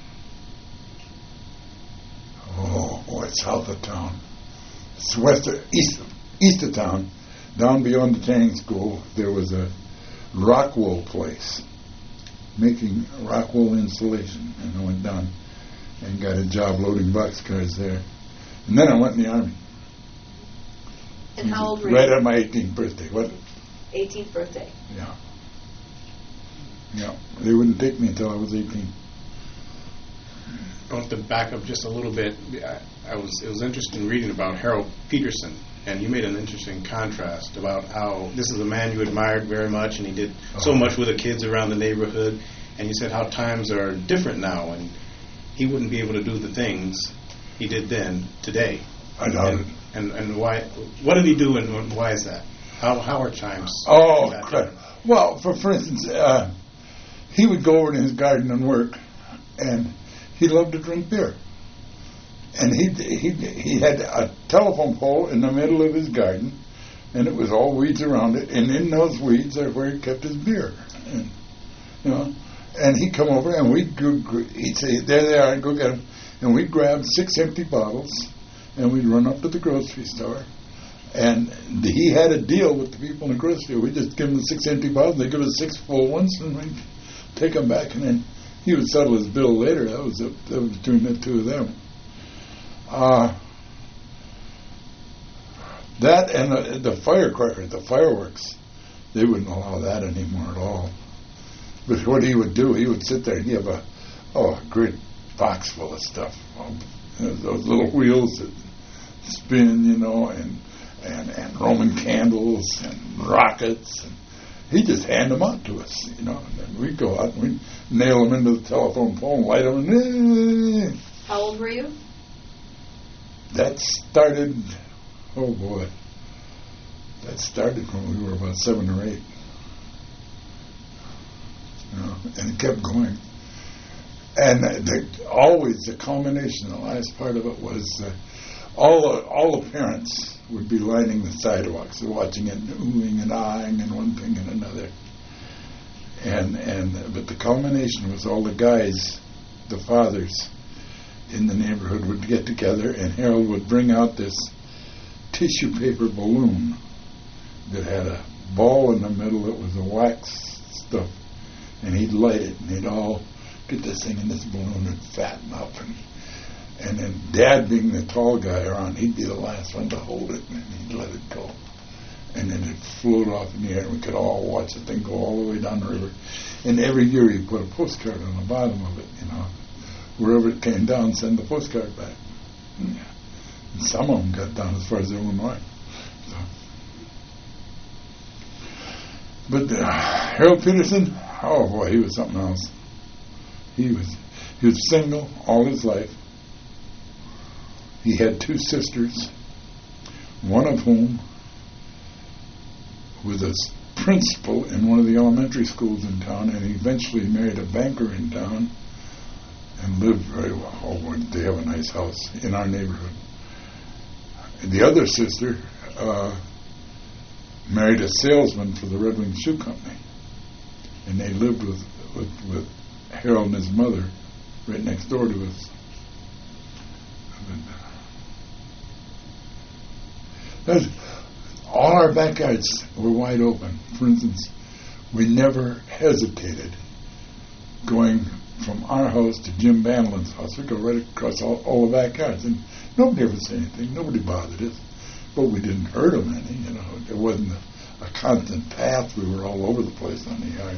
oh boy, south of town. It's west of, east, east of town, down beyond the training school, there was a rock wool place, making rock wool insulation, and I went down and got a job loading boxcars there. And then I went in the Army. And how old were you? Right on my eighteenth birthday. What? eighteenth birthday. Yeah. Yeah. They wouldn't take me until I was eighteen. I want to back up just a little bit. I, I was it was interesting reading about Harold Peterson, and you made an interesting contrast about how this is a man you admired very much, and he did so much with the kids around the neighborhood. And you said how times are different now, and he wouldn't be able to do the things he did then today. I doubt and, it. And and why? What did he do, and why is that? How how are times? Oh, crap. Well, for for instance, uh, he would go over in his garden and work, and he loved to drink beer. And he he he had a telephone pole in the middle of his garden, and it was all weeds around it. And in those weeds are where he kept his beer. And, you know, and he'd come over, and we'd go, he'd say, "There they are, go get them." And we'd grab six empty bottles. And we'd run up to the grocery store, and he had a deal with the people in the grocery store. We'd just give them the six empty bottles, they'd give us six full ones, and we'd take them back, and then he would settle his bill later. That was, a, that was between the two of them. Uh, that and the, the firecrackers, the fireworks, they wouldn't allow that anymore at all. But what he would do, he would sit there and he have a, oh, a great box full of stuff. Um, those little wheels that spin, you know, and, and, and Roman candles and rockets. And he'd just hand them out to us, you know. And then we'd go out and we'd nail them into the telephone pole, light them, and... How old were you? That started, oh boy, that started when we were about seven or eight. You know, and it kept going. And the, always the culmination, the last part of it was uh, all the, all the parents would be lining the sidewalks, watching it, oohing and eyeing and one thing and another. And and but the culmination was all the guys, the fathers in the neighborhood would get together, and Harold would bring out this tissue paper balloon that had a ball in the middle that was a wax stuff, and he'd light it, and they'd all get this thing in this balloon and fatten up, and and then Dad, being the tall guy around, he'd be the last one to hold it, and he'd let it go, and then it'd float off in the air, and we could all watch the thing go all the way down the river. And every year he'd put a postcard on the bottom of it, you know, wherever it came down, send the postcard back. Yeah. And some of them got down as far as Illinois. So. But uh, Harold Peterson, oh boy, he was something else. He was he was single all his life. He had two sisters, one of whom was a principal in one of the elementary schools in town, and he eventually married a banker in town and lived very well. Oh, boy, did they have a nice house in our neighborhood. And the other sister uh, married a salesman for the Red Wing Shoe Company, and they lived with, with, with Harold and his mother right next door to us. That's, all our backyards were wide open. For instance, we never hesitated going from our house to Jim Bandelin's house. We'd go right across all, all the backyards, and nobody ever said anything. Nobody bothered us, but we didn't hurt them any. You know, it wasn't a, a constant path. We were all over the place on the yard.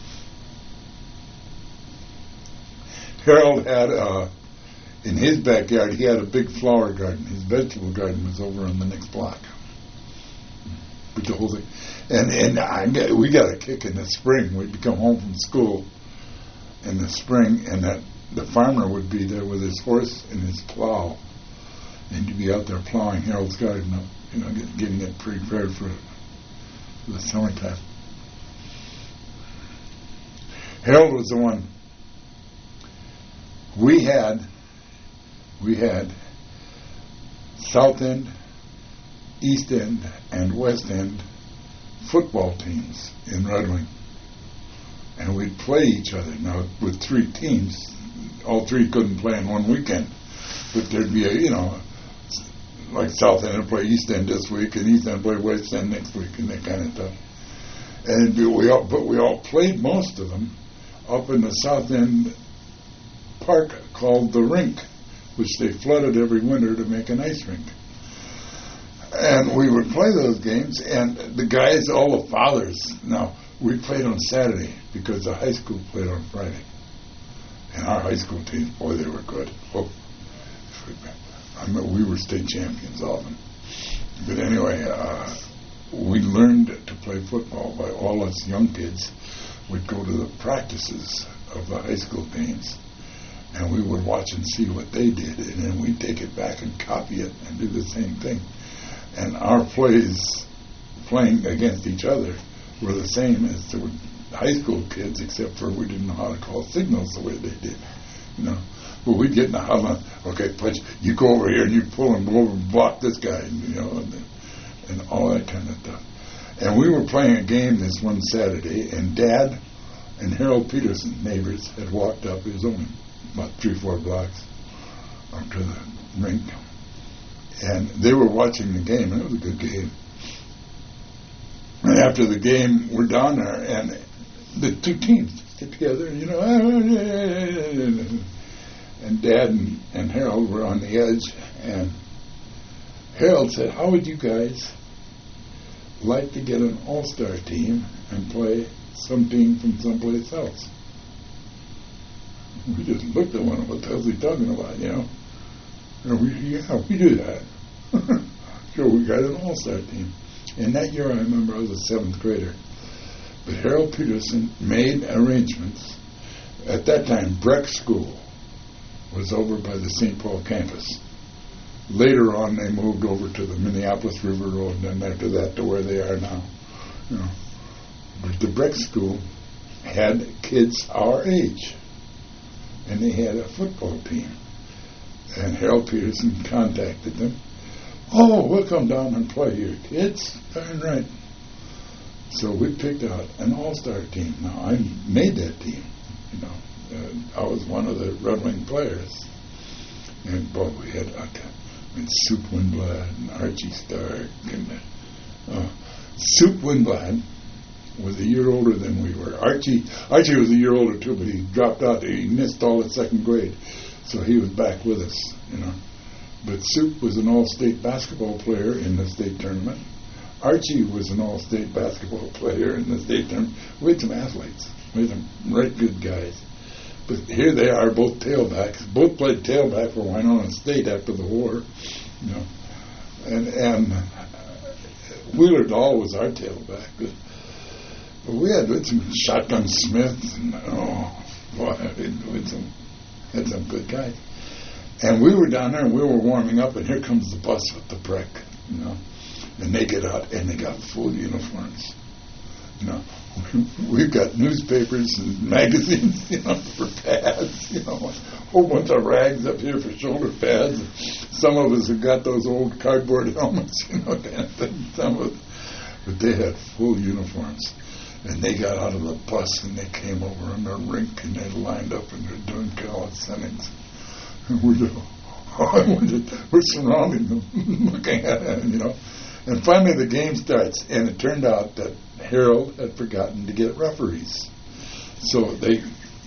Harold had uh, in his backyard, he had a big flower garden. His vegetable garden was over on the next block. But the whole thing, and and I get, we got a kick in the spring. We'd come home from school in the spring, and that the farmer would be there with his horse and his plow, and he'd be out there plowing Harold's garden up, you know, get, getting it prepared for, for the summertime. Harold was the one. We had, we had South End, East End, and West End football teams in Red Wing. And we'd play each other. Now, with three teams, all three couldn't play in one weekend. But there'd be a, you know, like South End would play East End this week, and East End play West End next week, and that kind of stuff. And it'd be, we all, but we all played most of them up in the South End park called the Rink, which they flooded every winter to make an ice rink. And we would play those games, and the guys, all the fathers, now, we played on Saturday because the high school played on Friday. And our high school teams, boy, they were good. Oh, I mean, we were state champions often. But anyway, uh, we learned to play football by all us young kids. We'd go to the practices of the high school teams, and we would watch and see what they did, and then we'd take it back and copy it and do the same thing. And our plays playing against each other were the same as the high school kids, except for we didn't know how to call signals the way they did, you know. But we'd get in the huddle, okay, punch, you go over here and you pull and go over and block this guy, you know, and, and all that kind of stuff. And we were playing a game this one Saturday, and Dad and Harold Peterson, neighbors, had walked up. It was only about three, four blocks up to the rink. And they were watching the game, and it was a good game. And after the game, we're down there, and the two teams get together, and, you know, and Dad and, and Harold were on the edge, and Harold said, how would you guys like to get an all-star team and play some team from someplace else. We just looked at one of what the hell's he talking about, you know? And we, yeah, we do that. So we got an all-star team. And that year I remember I was a seventh grader. But Harold Peterson made arrangements. At that time, Breck School was over by the Saint Paul campus. Later on, they moved over to the Minneapolis River Road, and then after that to where they are now. You know. But the Breck School had kids our age, and they had a football team. And Harold Peterson contacted them. Oh, we'll come down and play here, kids. Darn right. So we picked out an all-star team. Now, I made that team. You know, uh, I was one of the Red Wing players. And, boy, we had uh, and Soup Windblad and Archie Stark. And uh, Soup Windblad was a year older than we were. Archie Archie was a year older, too, but he dropped out. He missed all of second grade. So he was back with us, you know. But Soup was an all-state basketball player in the state tournament. Archie was an all-state basketball player in the state tournament. We had some athletes. We had some right good guys. But here they are, both tailbacks. Both played tailback for Winona State after the war, you know. And and uh, Wheeler Dahl was our tailback. But, but we had, we had some Shotgun Smith, and oh, boy, we had some, had some good guys. And we were down there, and we were warming up, and here comes the bus with the Breck, you know. And they get out, and they got full uniforms. You know, we've got newspapers and magazines, you know, for pads, you know, a whole bunch of rags up here for shoulder pads. Some of us have got those old cardboard helmets, you know, kind of thing. Some of, but they had full uniforms. And they got out of the bus, and they came over on the rink, and they lined up, and they're doing calisthenics. And we're, we're surrounding them, looking at them, you know. And finally the game starts, and it turned out that Harold had forgotten to get referees. So they,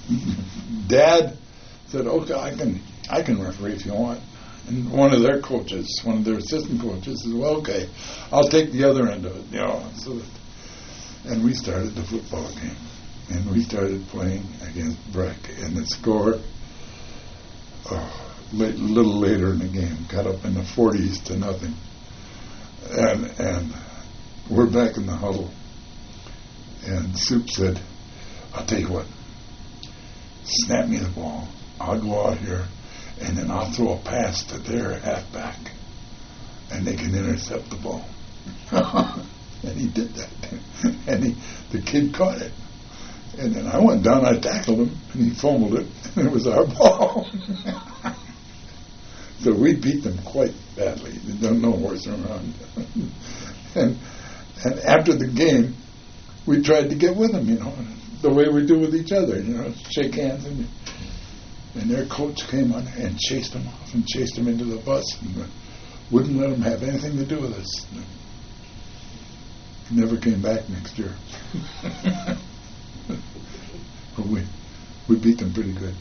Dad said, okay, I can I can referee if you want. And one of their coaches, one of their assistant coaches said, well, okay, I'll take the other end of it, you know. So that, and we started the football game. And we started playing against Breck. And the score, oh, late, a little later in the game, got up in the forties to nothing. And and we're back in the huddle. And Soup said, I'll tell you what, snap me the ball. I'll go out here, and then I'll throw a pass to their halfback, and they can intercept the ball. And he did that. And he, the kid caught it. And then I went down, I tackled him, and he fumbled it, and it was our ball. So we beat them quite badly. There's no horse around. and and after the game, we tried to get with them, you know, the way we do with each other, you know, shake hands. And, and their coach came on and chased them off and chased them into the bus and wouldn't let them have anything to do with us. Never came back next year. But we we beat them pretty good.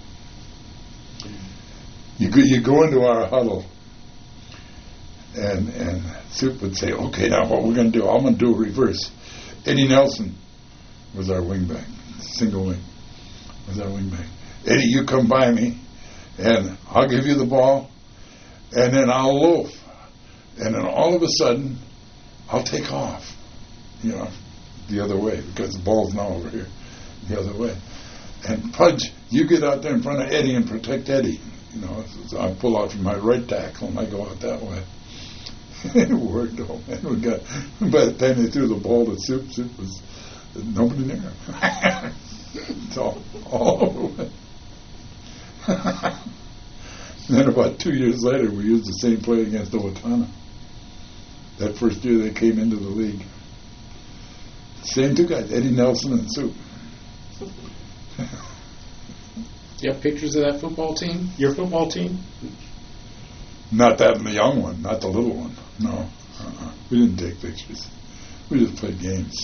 You go, you go into our huddle, and and Soup would say, okay, now what we're going to do, I'm going to do a reverse. Eddie Nelson was our wingback, single wing, was our wingback. Eddie, you come by me, and I'll give you the ball, and then I'll loaf. And then all of a sudden, I'll take off, you know, the other way, because the ball's now over here, the other way. And Pudge, you get out there in front of Eddie and protect Eddie. You know, so I pull out from my right tackle and I go out that way. It worked, oh man. We got, by the time they threw the ball to Soup, Soup was nobody there. It's all, all over. And then about two years later, we used the same play against Owatonna. That first year they came into the league. Same two guys, Eddie Nelson and Soup. Do you have pictures of that football team? Your football team? Not that the young one, not the little one. No. Uh-uh. We didn't take pictures. We just played games.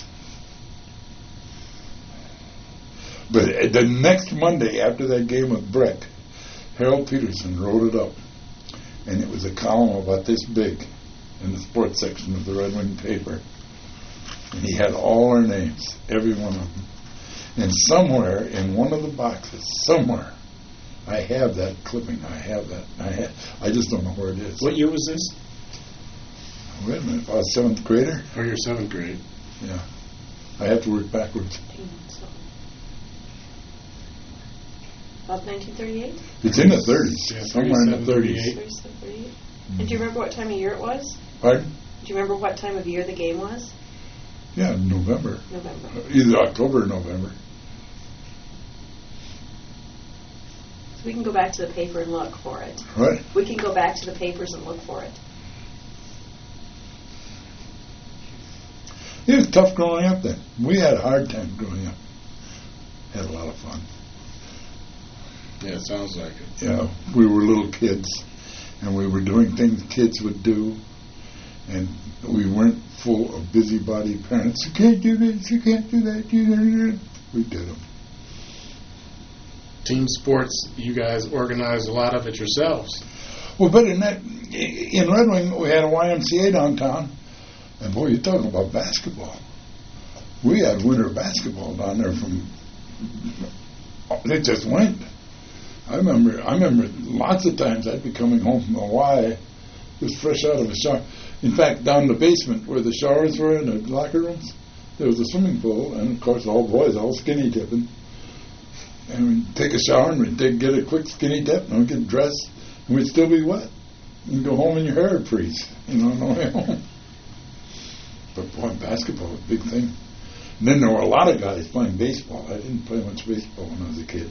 But the next Monday after that game with Breck, Harold Peterson wrote it up. And it was a column about this big in the sports section of the Red Wing paper. And he had all our names, every one of them. And somewhere in one of the boxes, somewhere, I have that clipping. I have that. I have, I just don't know where it is. What year was this? Wait a minute. I was seventh grader. Or your seventh grade. Yeah. I have to work backwards. About nineteen thirty-eight? It's in the thirties. Yeah, somewhere in the thirties. thirty-seven, thirty-eight. And do you remember what time of year it was? Pardon? Do you remember what time of year the game was? Yeah, November. November. Either October or November. So we can go back to the paper and look for it. Right. We can go back to the papers and look for it. It was tough growing up then. We had a hard time growing up. Had a lot of fun. Yeah, it sounds like it. You know, we were little kids, and we were doing things kids would do, and we weren't full of busybody parents. You can't do this, you can't do that, you do that. We did them. Team sports, you guys organized a lot of it yourselves. Well, but in that, in Red Wing, we had a Y M C A downtown, and boy, you're talking about basketball. We had winter basketball down there from, it just went. I remember, I remember lots of times I'd be coming home from the Y, just fresh out of a shower. In fact, down the basement where the showers were in the locker rooms, there was a swimming pool, and of course all boys, all skinny dipping. And we'd take a shower and we'd take, get a quick skinny dip and we'd get dressed and we'd still be wet. You'd go home and your hair would freeze, you know, on the way home. But boy, basketball was a big thing. And then there were a lot of guys playing baseball. I didn't play much baseball when I was a kid.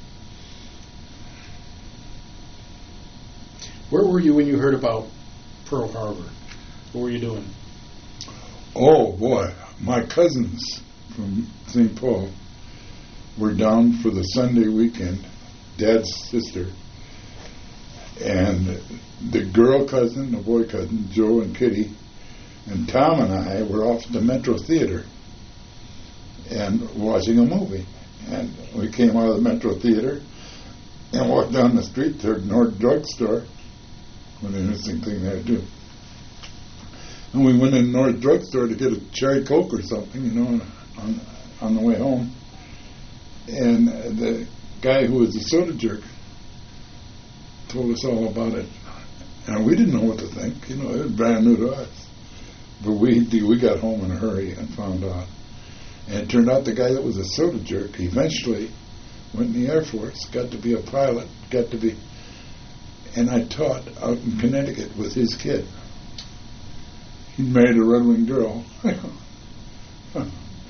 Where were you when you heard about Pearl Harbor? What were you doing? Oh boy, my cousins from Saint Paul were down for the Sunday weekend, Dad's sister, and the girl cousin, the boy cousin, Joe and Kitty, and Tom and I were off at the Metro Theater and watching a movie. And we came out of the Metro Theater and walked down the street to North Drugstore. An interesting thing there too. And we went in North Drugstore to get a cherry Coke or something, you know, on on the way home. And the guy who was the soda jerk told us all about it. And we didn't know what to think, you know, it was brand new to us. But we we got home in a hurry and found out. And it turned out the guy that was a soda jerk eventually went in the Air Force, got to be a pilot, got to be... And I taught out in Connecticut with his kid. He married a Red Wing girl. hmm.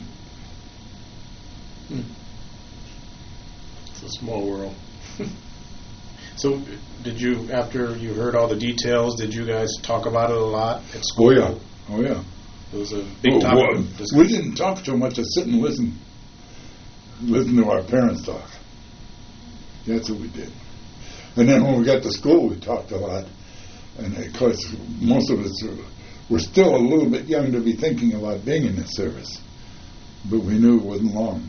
It's a small world. So, did you, after you heard all the details, did you guys talk about it a lot at school? Oh, yeah. Oh, yeah. It was a big well, topic. well, of discussion. we didn't talk so much as sit and listen. Listen to our parents talk. That's what we did. And then when we got to school, we talked a lot. And of course, most of us were, were still a little bit young to be thinking about being in the service. But we knew it wasn't long.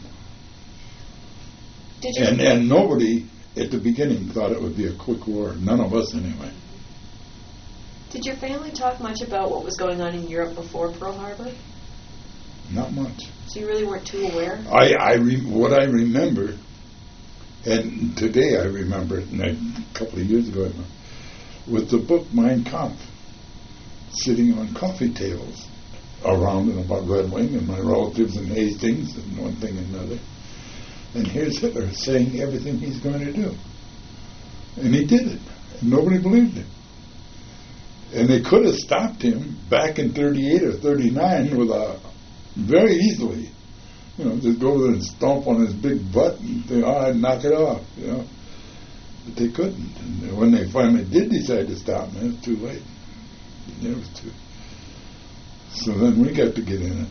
Did you And, and nobody at the beginning thought it would be a quick war. None of us, anyway. Did your family talk much about what was going on in Europe before Pearl Harbor? Not much. So you really weren't too aware? I, I re- what I remember, and today I remember it, and a couple of years ago, I remember, was the book Mein Kampf, sitting on coffee tables around and about Red Wing, and my relatives in Hastings, and one thing and another. And here's Hitler saying everything he's going to do. And he did it. And nobody believed him. And they could have stopped him back in thirty-eight or thirty-nine with a, very easily. You know, just go over there and stomp on his big butt and say, all right, knock it off, you know. But they couldn't. And when they finally did decide to stop him, it was too late. It was too. So then we got to get in it.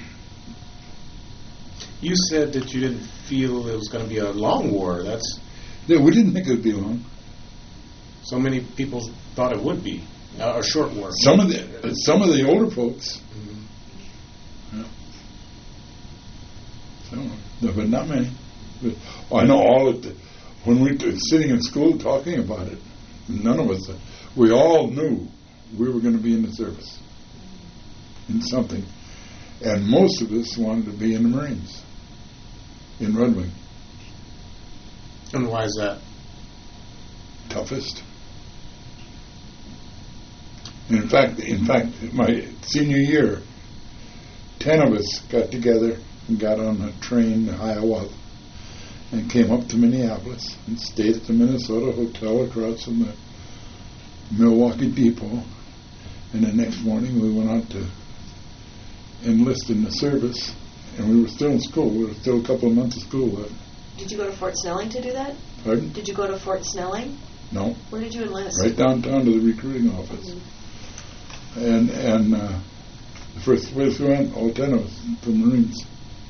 You said that you didn't feel it was going to be a long war. That's Yeah, we didn't think it would be long. so many people thought it would be uh, a short war. Some of the some of the older folks, Mhm. yeah. So, no, but not many. But I know all of the when we were sitting in school talking about it, none of us. We all knew we were going to be in the service in something, and most of us wanted to be in the Marines. in Red Wing. And why is that? Toughest. And in fact, in fact, my senior year, ten of us got together and got on a train to Hiawatha and came up to Minneapolis and stayed at the Minnesota Hotel across from the Milwaukee Depot. And the next morning we went out to enlist in the service, and we were still in school. We were still a couple of months of school left. Did you go to Fort Snelling to do that? Pardon? Did you go to Fort Snelling? No. Where did you enlist? Right downtown to the recruiting office. Mm-hmm. And and uh, the first place we went, all ten of us, for Marines.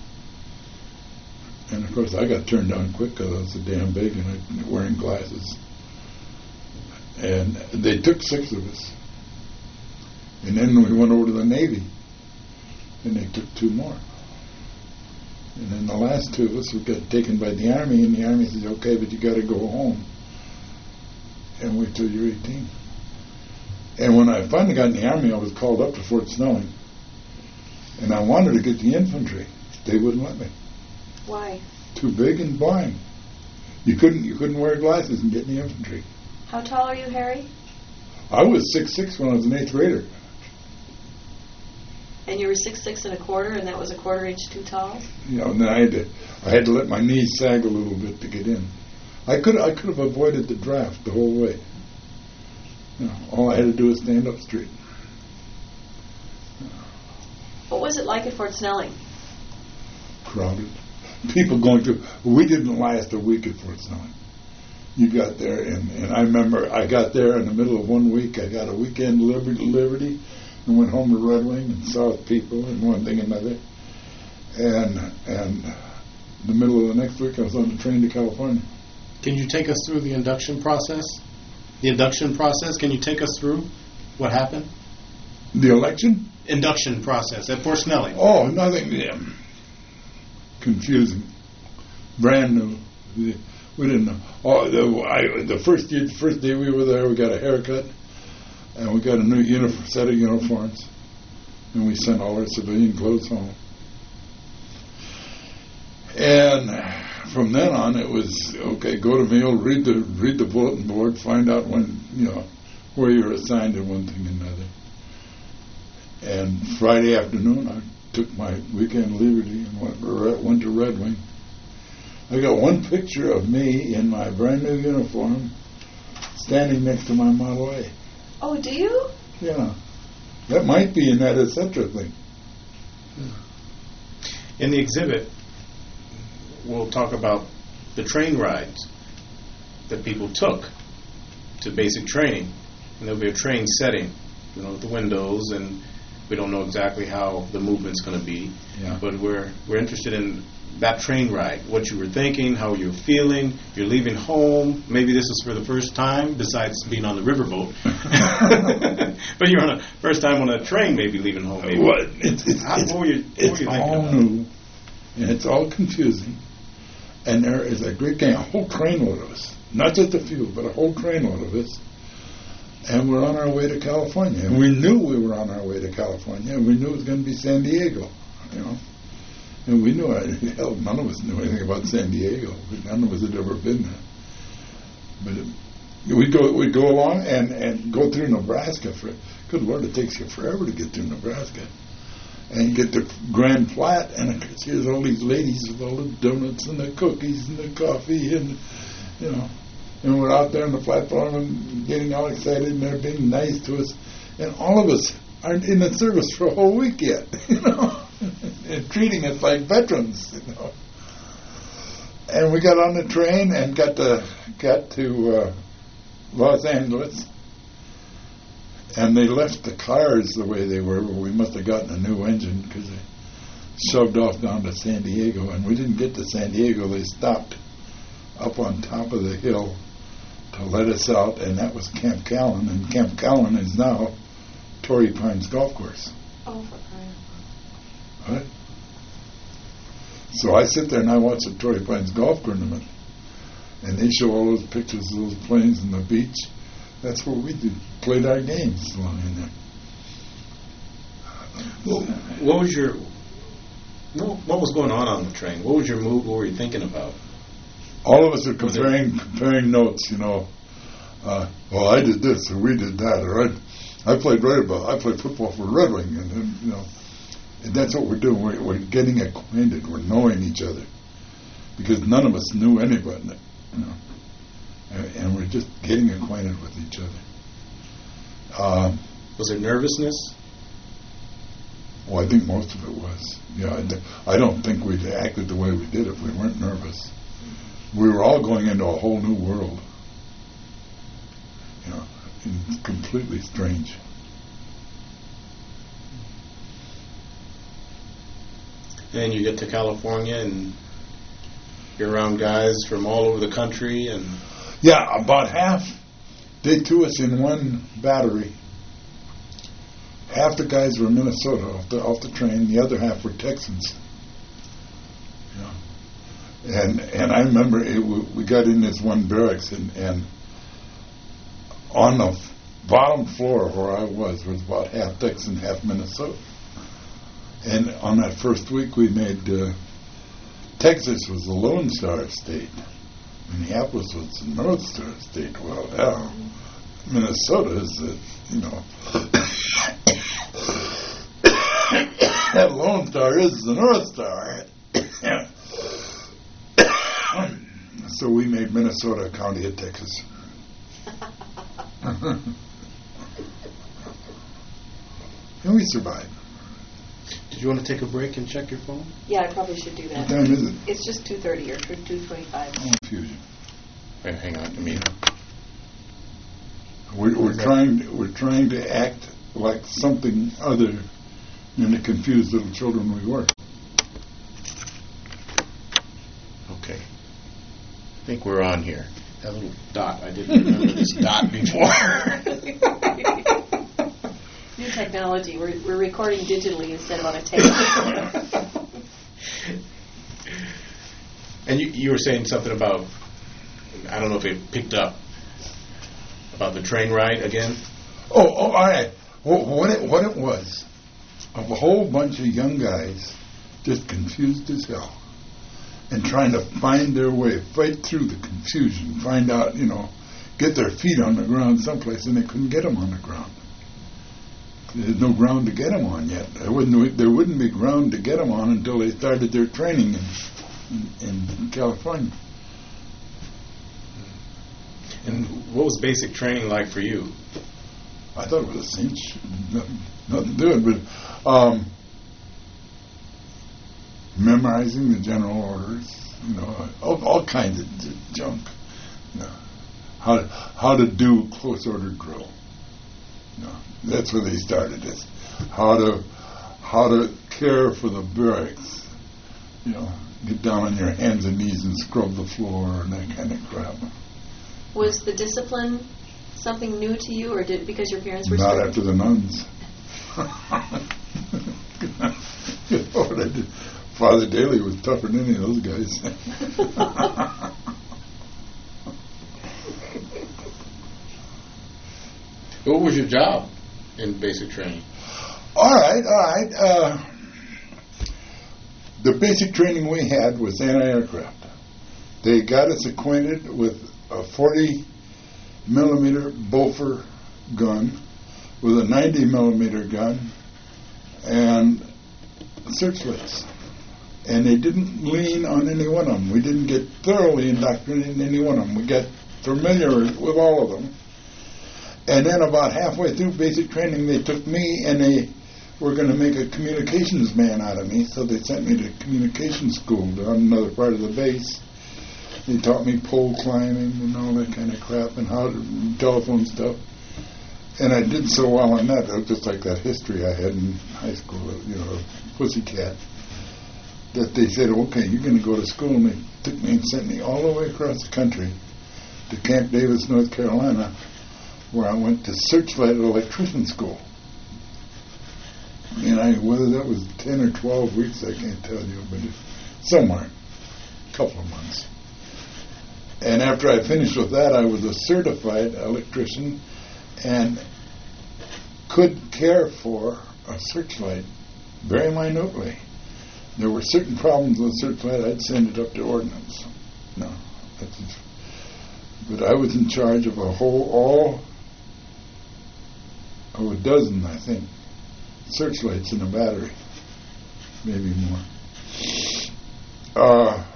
And of course I got turned down quick because I was so damn big and I, wearing glasses. And they took six of us. And then we went over to the Navy, and they took two more. And then the last two of us, we got taken by the Army, and the Army said, okay, but you got to go home and wait till you're eighteen. And when I finally got in the Army, I was called up to Fort Snelling, and I wanted to get the infantry. They wouldn't let me. Why? Too big and blind. You couldn't you couldn't wear glasses and get in the infantry. How tall are you, Harry? I was six six when I was an eighth grader. And you were six six and a quarter, and that was a quarter inch too tall? You know, and then I had to I had to let my knees sag a little bit to get in. I could I could have avoided the draft the whole way. You know, all I had to do was stand up straight. What was it like at Fort Snelling? Crowded. People going through. We didn't last a week at Fort Snelling. You got there, and, and I remember I got there in the middle of one week. I got a weekend liberty, liberty and went home to Red Wing and saw people and one thing and another. And and the middle of the next week, I was on the train to California. Can you take us through the induction process? The induction process, can you take us through what happened? The election? Induction process at Fort Snelling. Oh, nothing. Yeah. Confusing. Brand new. We, we didn't know. Oh, the, I, the first year, the first day we were there, we got a haircut, and we got a new uniform, set of uniforms, and we sent all our civilian clothes home. And from then on, it was okay. Go to meal, read the read the bulletin board, find out when you know where you're assigned to one thing and another. And Friday afternoon, I took my weekend liberty and went, went to Red Wing. I got one picture of me in my brand new uniform standing next to my Model A. Oh, do you? Yeah. That might be in that et cetera thing. In the exhibit, we'll talk about the train rides that people took to basic training. And there'll be a train setting, you know, with the windows, and we don't know exactly how the movement's going to be. Yeah. But we're we're interested in that train ride, what you were thinking, how you're feeling. You're leaving home. Maybe this is for the first time, besides being on the riverboat. But you're on a first time on a train, maybe leaving home. Maybe. Well, it's it's, How, it's, what were you, what it's were you thinking all about? new, and it's all confusing. And there is a great gang, a whole trainload of us, not just a few, but a whole trainload of us. And we're on our way to California. And we knew we were on our way to California, and we knew it was going to be San Diego, you know. And we knew, hell, none of us knew anything about San Diego. None of us had ever been there. But it, we'd go we'd go along and, and go through Nebraska. For good Lord, it takes you forever to get through Nebraska. And get to Grand Flat, and of course, here's all these ladies with all the donuts and the cookies and the coffee, and, you know. And we're out there on the platform and getting all excited, and they're being nice to us. And all of us aren't in the service for a whole week yet, you know. And treating us like veterans, you know. And we got on the train and got to got to uh, Los Angeles, and they left the cars the way they were. Well, we must have gotten a new engine because they shoved off down to San Diego, and we didn't get to San Diego. They stopped up on top of the hill to let us out, and that was Camp Callan, and Camp Callan is now Torrey Pines Golf Course. Oh, for crying. Right? So I sit there and I watch the Torrey Pines golf tournament, and they show all those pictures of those planes on the beach. That's where we did, played our games along in there. Well, what was your No, what was going on on the train? What was your mood? What were you thinking about? All of us are comparing comparing notes, you know. Uh, well, I did this, or we did that, or I, I played right about, I played football for Red Wing, and, and you know, and that's what we're doing. We're, we're getting acquainted. We're knowing each other, because none of us knew anybody, you know, and, and we're just getting acquainted with each other. Um, was there nervousness? Well, I think most of it was. Yeah, I, d- I don't think we'd acted the way we did if we weren't nervous. We were all going into a whole new world. You know, and completely strange. And you get to California and you're around guys from all over the country, and yeah, about half. They threw us in one battery. Half the guys were Minnesota off the off the train. The other half were Texans. You know, and and I remember it, we, we got in this one barracks, and, and on the f- bottom floor where I was was about half Texan, half Minnesota. And on that first week, we made uh, Texas was the Lone Star State, Minneapolis was the North Star State. Well, now Minnesota is the, you know, that Lone Star is the North Star. So we made Minnesota a county of Texas. And we survived. Did you want to take a break and check your phone? Yeah, I probably should do that. What time is it? It's just two thirty or two twenty-five. Oh, fusion. Wait, hang on, I mean, We're, we're trying. We're trying to act like something other than the confused little children we were. okay. I think we're on here. That little dot, I didn't remember this dot before. New technology. We're we're recording digitally instead of on a tape. And you, you were saying something about, I don't know if it picked up, about the train ride again? Oh, oh, all right. Well, what it what it was, a whole bunch of young guys, just confused as hell, and trying to find their way, fight through the confusion, find out, you know, get their feet on the ground someplace, and they couldn't get them on the ground. There's no ground to get them on yet. There wouldn't there wouldn't be ground to get them on until they started their training in, in, in California. And what was basic training like for you? I thought it was a cinch. Nothing, nothing to it, but um, memorizing the general orders, you know, all, all kinds of j- junk. You know, how to, how to do close order drill. You know, that's where they started this. How to how to care for the barracks. You know, get down on your hands and knees and scrub the floor and that kind of crap. Was the discipline something new to you, or did because your parents were Not strict? after the nuns. You know what I did? Father Daly was tougher than any of those guys. What was your job in basic training? All right, all right. Uh, the basic training we had was anti-aircraft. They got us acquainted with a forty millimeter Bofor gun, with a ninety millimeter gun, and searchlights. And they didn't lean on any one of them. We didn't get thoroughly indoctrinated in any one of them. We got familiar with all of them. And then about halfway through basic training, they took me and they were going to make a communications man out of me. So they sent me to communications school down another part of the base. They taught me pole climbing and all that kind of crap and how to telephone stuff. And I did so well on that. It was just like that history I had in high school, you know, Pussycat, that they said, okay, you're going to go to school. And they took me and sent me all the way across the country to Camp Davis, North Carolina, where I went to Searchlight Electrician School. And I, whether that was ten or twelve weeks, I can't tell you, but it, somewhere, a couple of months. And after I finished with that, I was a certified electrician and could care for a searchlight very minutely. there were certain problems with Searchlight, I'd send it up to ordnance. No, that's just, but I was in charge of a whole, all of a dozen, I think, searchlights in a battery, maybe more. Uh,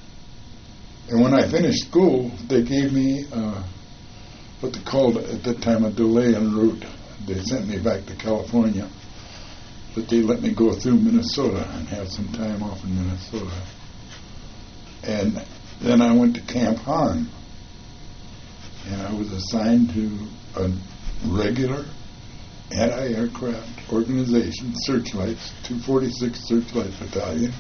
and when I finished school, they gave me uh, what they called at that time a delay en route. They sent me back to California, but they let me go through Minnesota and have some time off in Minnesota. And then I went to Camp Hahn, and I was assigned to a regular anti-aircraft organization, Searchlights, two forty-six Searchlight Battalion,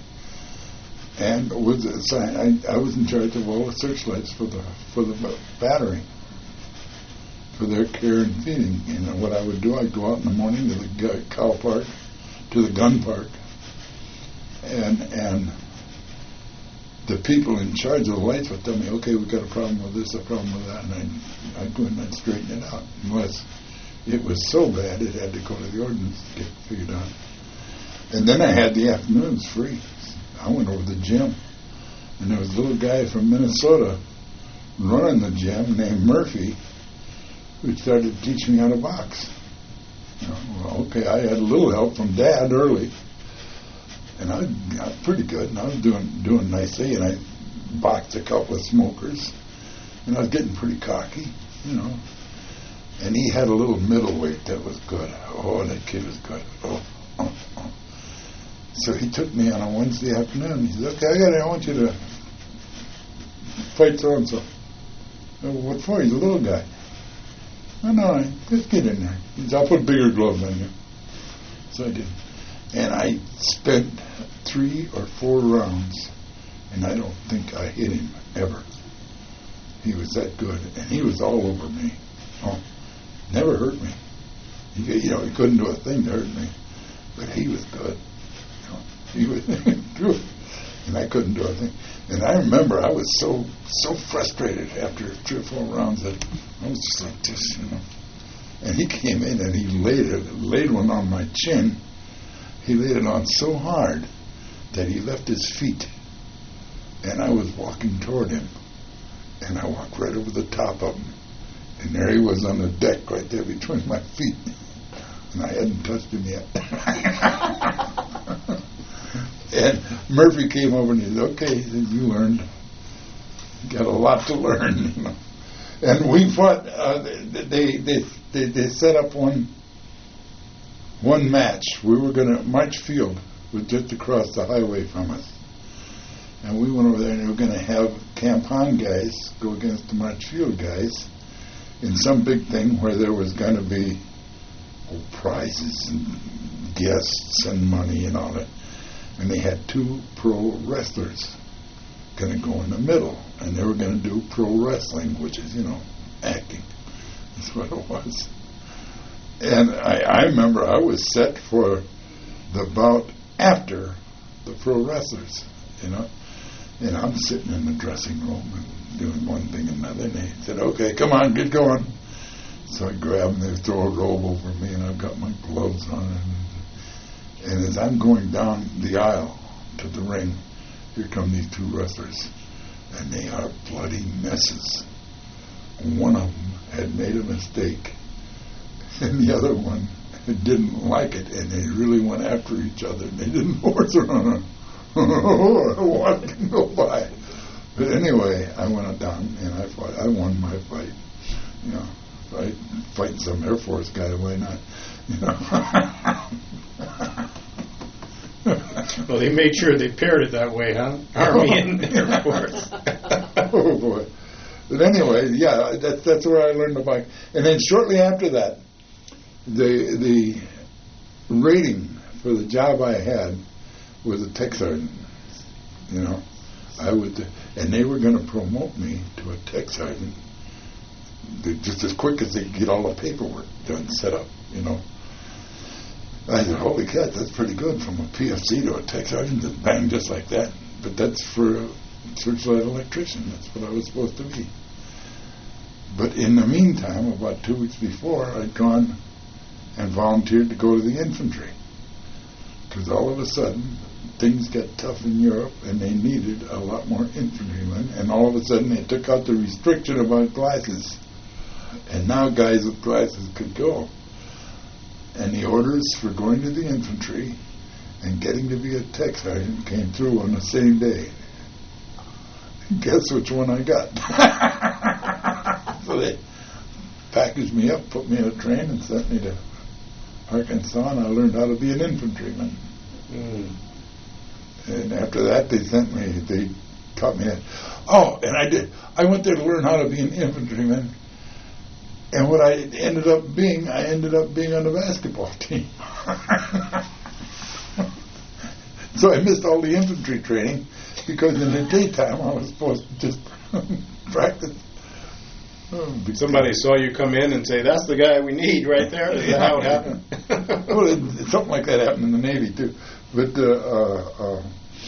and was assigned. I, I was in charge of all the searchlights for the for the battery, for their care and feeding. You know what I would do? I'd go out in the morning to the cow park, to the gun park, and and the people in charge of the lights would tell me, okay, we've got a problem with this, a problem with that, and I'd, I'd go in and straighten it out. Unless it was so bad, it had to go to the ordnance to get figured out. And then I had the afternoons free. I went over to the gym, and there was a little guy from Minnesota running the gym named Murphy, who started to teach me how to box. You know, well, okay, I had a little help from Dad early, and I got pretty good, and I was doing doing nicely, and I boxed a couple of smokers, and I was getting pretty cocky, you know. And he had a little middleweight that was good. Oh, that kid was good. Oh, oh, oh. So he took me on a Wednesday afternoon. He said, okay, I got it. I want you to fight so-and-so. Well, what for? He's a little guy. No, no, just get in there. He said, I'll put bigger gloves on you. So I did. And I spent three or four rounds, and I don't think I hit him ever. He was that good, and he was all over me. Oh, never hurt me. He, you know, he couldn't do a thing to hurt me, but he was good. You know, he was good, and I couldn't do a thing. And I remember I was so so frustrated after three or four rounds that I was just like this, you know. And he came in and he laid it, laid one on my chin. He laid it on so hard that he left his feet, and I was walking toward him, and I walked right over the top of him, and there he was on the deck right there between my feet, and I hadn't touched him yet. And Murphy came over and he said, okay, he said, you learned. You got a lot to learn, you know. And we fought, uh, they, they, they, they set up one one match. We were going to, March Field was just across the highway from us. And we went over there and we were going to have Camp Hahn guys go against the March Field guys in some big thing where there was going to be oh, prizes and guests and money and all that. And they had two pro wrestlers going to go in the middle. And they were going to do pro wrestling, which is, you know, acting. That's what it was. And I, I remember I was set for the bout after the pro wrestlers, you know. And I'm sitting in the dressing room and doing one thing and another. And they said, okay, come on, get going. So I grab them, they throw a robe over me, and I've got my gloves on. And, and as I'm going down the aisle to the ring, here come these two wrestlers. And they are bloody messes. One of them had made a mistake, and the other one didn't like it, and they really went after each other, and they didn't force her on her. What can go by? But anyway, I went down, and I fought. I won my fight. You know, fight, fight some Air Force guy, why not? You know. Well, they made sure they paired it that way, huh? Army and Air Force. Oh, boy. But anyway, yeah, that, that's where I learned the bike. And then shortly after that, the the rating for the job I had was a tech sergeant. You know, I would, and they were going to promote me to a tech sergeant just as quick as they could get all the paperwork done, set up. You know, I said, "Holy cat, that's pretty good from a P F C to a tech sergeant, just bang, just like that." But that's for a searchlight electrician. That's what I was supposed to be. But in the meantime, about two weeks before, I'd gone and volunteered to go to the infantry. Because all of a sudden, things got tough in Europe, and they needed a lot more infantrymen, and all of a sudden they took out the restriction about glasses, and now guys with glasses could go. And the orders for going to the infantry and getting to be a tech sergeant came through on the same day. Guess which one I got? So they packaged me up, put me in a train, and sent me to Arkansas, and I learned how to be an infantryman. Mm. And after that, they sent me, they taught me that. Oh, and I did. I went there to learn how to be an infantryman. And what I ended up being, I ended up being on the basketball team. So I missed all the infantry training because in the daytime I was supposed to just practice. Oh, Somebody saw you come in and say, "That's the guy we need right there." Is that how it happened? Well, it, something like that happened in the Navy too. But uh, uh,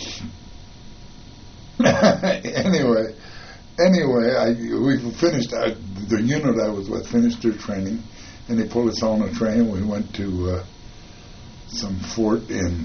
uh, anyway, anyway, I, we finished. I, the unit I was with finished their training, and they pulled us on a train. We went to uh, some fort in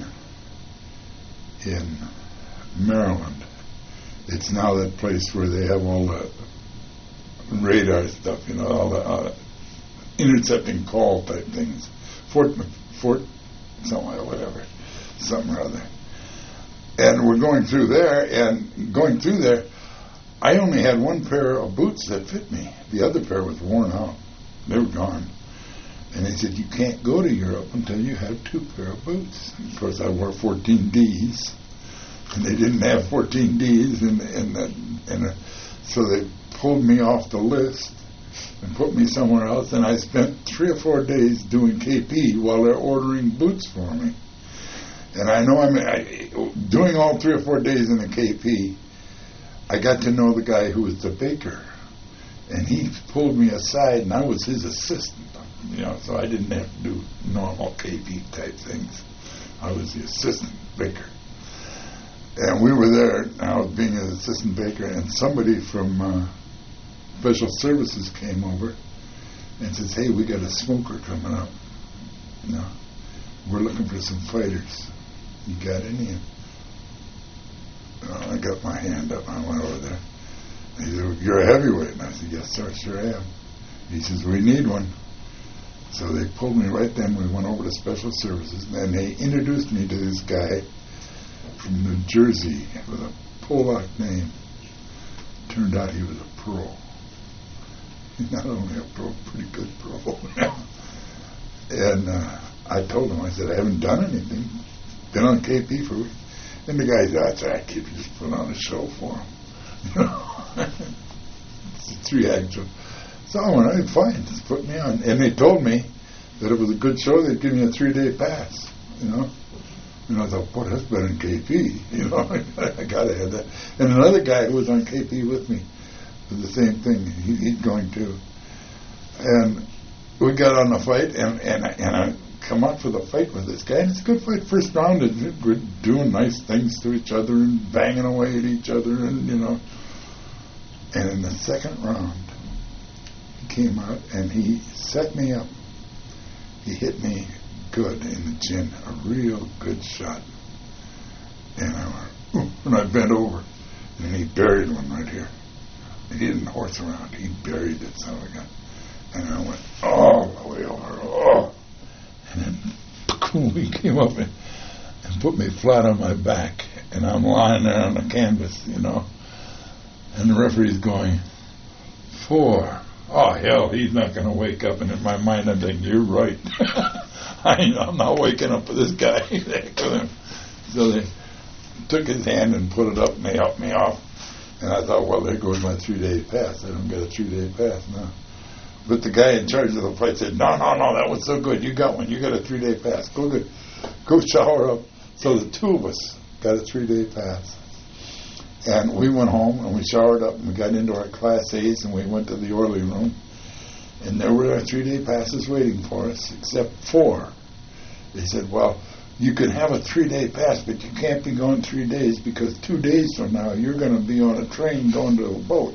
in Maryland. It's now that place where they have all the radar stuff, you know, all the uh, intercepting call type things. Fort, Fort, somewhere, whatever, something or other. And we're going through there, and going through there, I only had one pair of boots that fit me. The other pair was worn out. They were gone. And they said, you can't go to Europe until you have two pair of boots. And of course, I wore fourteen D's, and they didn't have fourteen D's, and and, and so they pulled me off the list and put me somewhere else, and I spent three or four days doing K P while they're ordering boots for me. And I know I'm I, doing all three or four days in the K P, I got to know the guy who was the baker, and he pulled me aside, and I was his assistant, you know, so I didn't have to do normal K P type things. I was the assistant baker. And we were there, I was being an assistant baker, and somebody from uh, Special Services came over and says, hey, we got a smoker coming up. You know, we're looking for some fighters. You got any? Well, I got my hand up, and I went over there. He said, you're a heavyweight. And I said, yes, sir, sure am. He says, we need one. So they pulled me right then. We went over to Special Services, and they introduced me to this guy from New Jersey with a Polak name. Turned out he was a pro. Not only a pro, pretty good pro. And uh, I told him, I said, I haven't done anything. Been on K P for a week. And the guy said, that's all right, kid, you just put on a show for him. You know? It's a three-act show. So I went, all right, fine, just put me on. And they told me that it was a good show, they'd give me a three-day pass, you know. And I thought, boy, that's better than K P, you know. I got to have that. And another guy who was on K P with me did the same thing. He, he'd going too. And we got on the fight, and, and, and I come out for the fight with this guy. And it's a good fight. First round, and we're doing nice things to each other and banging away at each other, and, you know. And in the second round, he came out, and he set me up. He hit me good in the chin, a real good shot. And I went, ooh, and I bent over, and he buried one right here. He didn't horse around, he buried it, son of a gun. And I went all the way over, oh. And then he came up and, and put me flat on my back, and I'm lying there on the canvas, you know. And the referee's going, four. Oh, hell, he's not going to wake up. And in my mind, I'm thinking, you're right. I, I'm not waking up for this guy. So they took his hand and put it up, and they helped me off. And I thought, well, there goes my three-day pass. I don't get a three-day pass now. But the guy in charge of the fight said, no, no, no, that was so good. You got one. You got a three-day pass. Go good. Go shower up. So the two of us got a three-day pass. And we went home, and we showered up, and we got into our Class A's, and we went to the orderly room. And there were our three-day passes waiting for us, except four. They said, well, you can have a three-day pass, but you can't be going three days because two days from now you're going to be on a train going to a boat.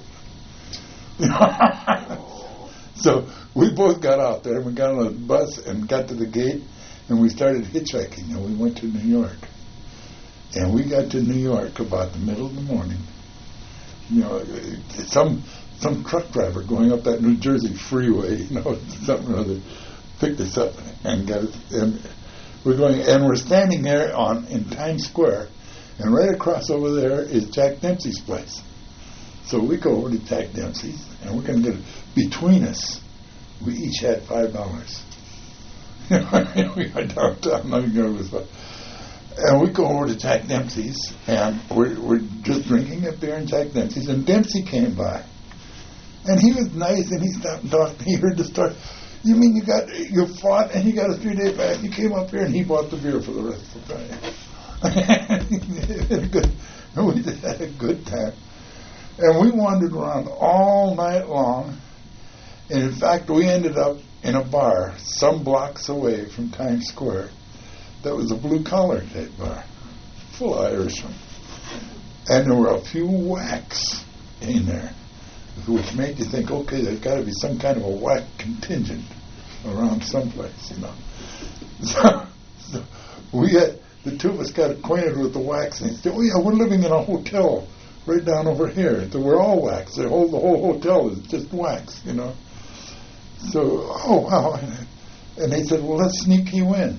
So we both got out there, and we got on a bus and got to the gate, and we started hitchhiking, and we went to New York. And we got to New York about the middle of the morning. You know, some some truck driver going up that New Jersey freeway, you know, something or other, picked us up and got it. And we're going, and we're standing there on in Times Square, and right across over there is Jack Dempsey's place. So we go over to Jack Dempsey's, and we're going to get it. Between us, we each had five dollars. You know, we got downtown. I'm going to And we go over to Jack Dempsey's, and we're, we're just drinking a beer in Jack Dempsey's, and Dempsey came by. And he was nice, and he stopped and talked. He heard the story. You mean you got you fought and you got a three-day fast? You came up here, and he bought the beer for the rest of the time. we good, we had a good time. And we wandered around all night long. And in fact, we ended up in a bar some blocks away from Times Square. That was a blue-collar type bar, full of Irishmen. And there were a few whacks in there, which made you think, okay, there's got to be some kind of a whack contingent around someplace, you know. So, so we had, the two of us got acquainted with the whacks, and he said, oh yeah, we're living in a hotel right down over here. So we're all whacks. The whole, the whole hotel is just whacks, you know. So, oh, wow. And they said, well, let's sneak you in.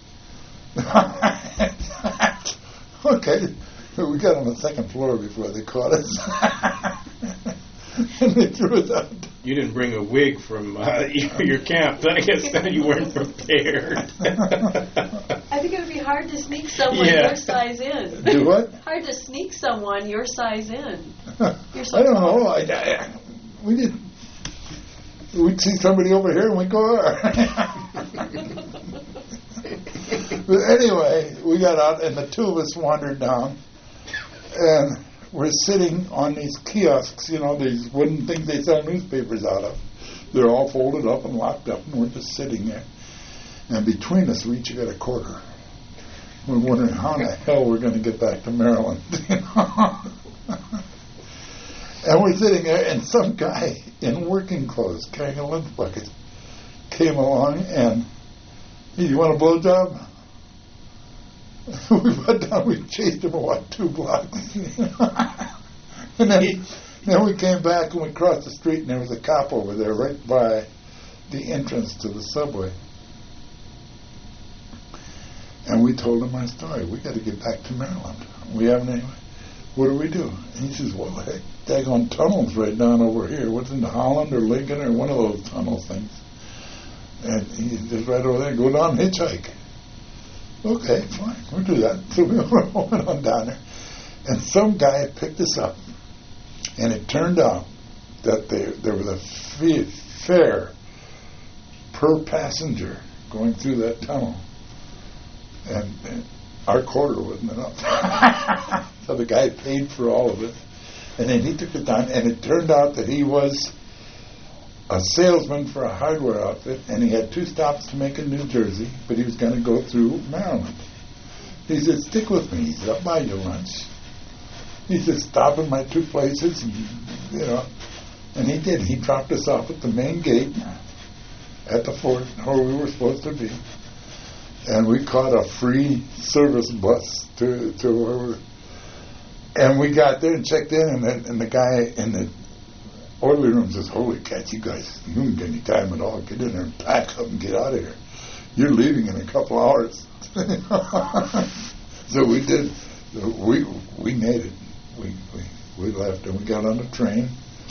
Okay, we got on the second floor before they caught us. And they threw us out. You didn't bring a wig from uh, your, your camp. I guess that you weren't prepared. I think it would be hard to sneak someone Yeah. your size in. Do what? Hard to sneak someone your size in. You're so I don't tall. know. I, I, we did. We'd see somebody over here and we'd go there. But anyway, we got out and the two of us wandered down, and we're sitting on these kiosks, you know, these wooden things they sell newspapers out of. They're all folded up and locked up, and we're just sitting there. And between us, we each got a quarter. We're wondering how the hell we're going to get back to Maryland. You know? And we're sitting there, and some guy in working clothes carrying a lunch bucket came along, and he, you want a blowjob? We went down, we chased him about two blocks. And then, then we came back and we crossed the street, and there was a cop over there right by the entrance to the subway. And we told him our story. We got to get back to Maryland. We haven't any. What do we do? And he says, well, heck, daggone tunnels right down over here. What's in Holland or Lincoln or one of those tunnel things? And he says, right over there, go down and hitchhike. Okay, fine, we'll do that. So we went on down there. And some guy had picked us up. And it turned out that they, there was a fee, fare per passenger going through that tunnel. And, and our quarter wasn't enough. So the guy paid for all of it. And then he took it down, and it turned out that he was a salesman for a hardware outfit, and he had two stops to make in New Jersey, but he was going to go through Maryland. He said, stick with me. He said, I'll buy you lunch. He said, stop in my two places, and, you know. And he did. He dropped us off at the main gate at the fort where we were supposed to be. And we caught a free service bus to, to where we were. And we got there and checked in, and the, and the guy in the orderly room says, holy cats, you guys, you don't get any time at all. Get in there and pack up and get out of here. You're leaving in a couple hours. So we did. We we made it. We, we we left, and we got on the train,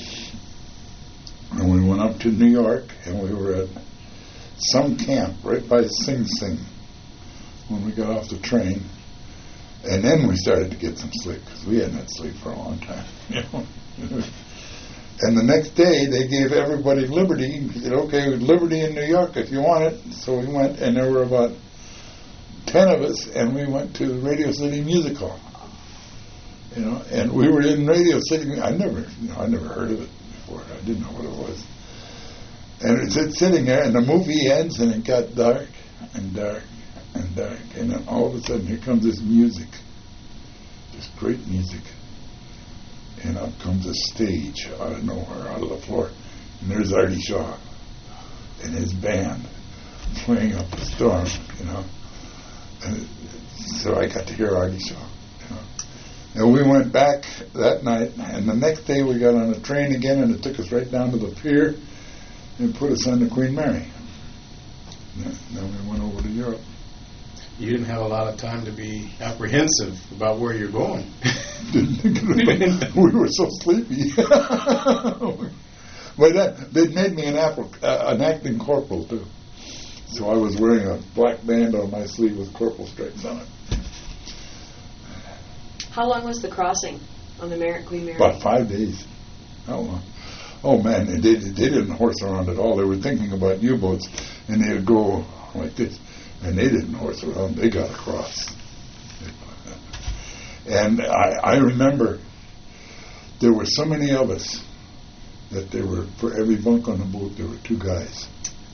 and we went up to New York, and we were at some camp right by Sing Sing when we got off the train. And then we started to get some sleep, because we hadn't had sleep for a long time. You know? And the next day, they gave everybody liberty. They said, okay, liberty in New York if you want it. So we went, and there were about ten of us, and we went to the Radio City Music Hall. You know, and we were in Radio City. I never, you know, I never heard of it before. I didn't know what it was. And it's it sitting there, and the movie ends, and it got dark and dark and dark, and then all of a sudden, here comes this music, this great music. And up comes a stage out of nowhere, out of the floor. And there's Artie Shaw and his band playing Up the Storm, you know. And so I got to hear Artie Shaw. And we went back that night, and the next day we got on a train again, and it took us right down to the pier and put us on the Queen Mary. And then we went over to Europe. You didn't have a lot of time to be apprehensive about where you're going. Didn't think of it. We were so sleepy. But that, they'd made me an, apple, uh, an acting corporal, too. So I was wearing a black band on my sleeve with corporal stripes on it. How long was the crossing on the Mer- Queen Mary? About five days. How long? Oh, man, they, they, they didn't horse around at all. They were thinking about U-boats, and they would go like this. And they didn't horse around. They got across. And I, I remember there were so many of us that there were, for every bunk on the boat, there were two guys.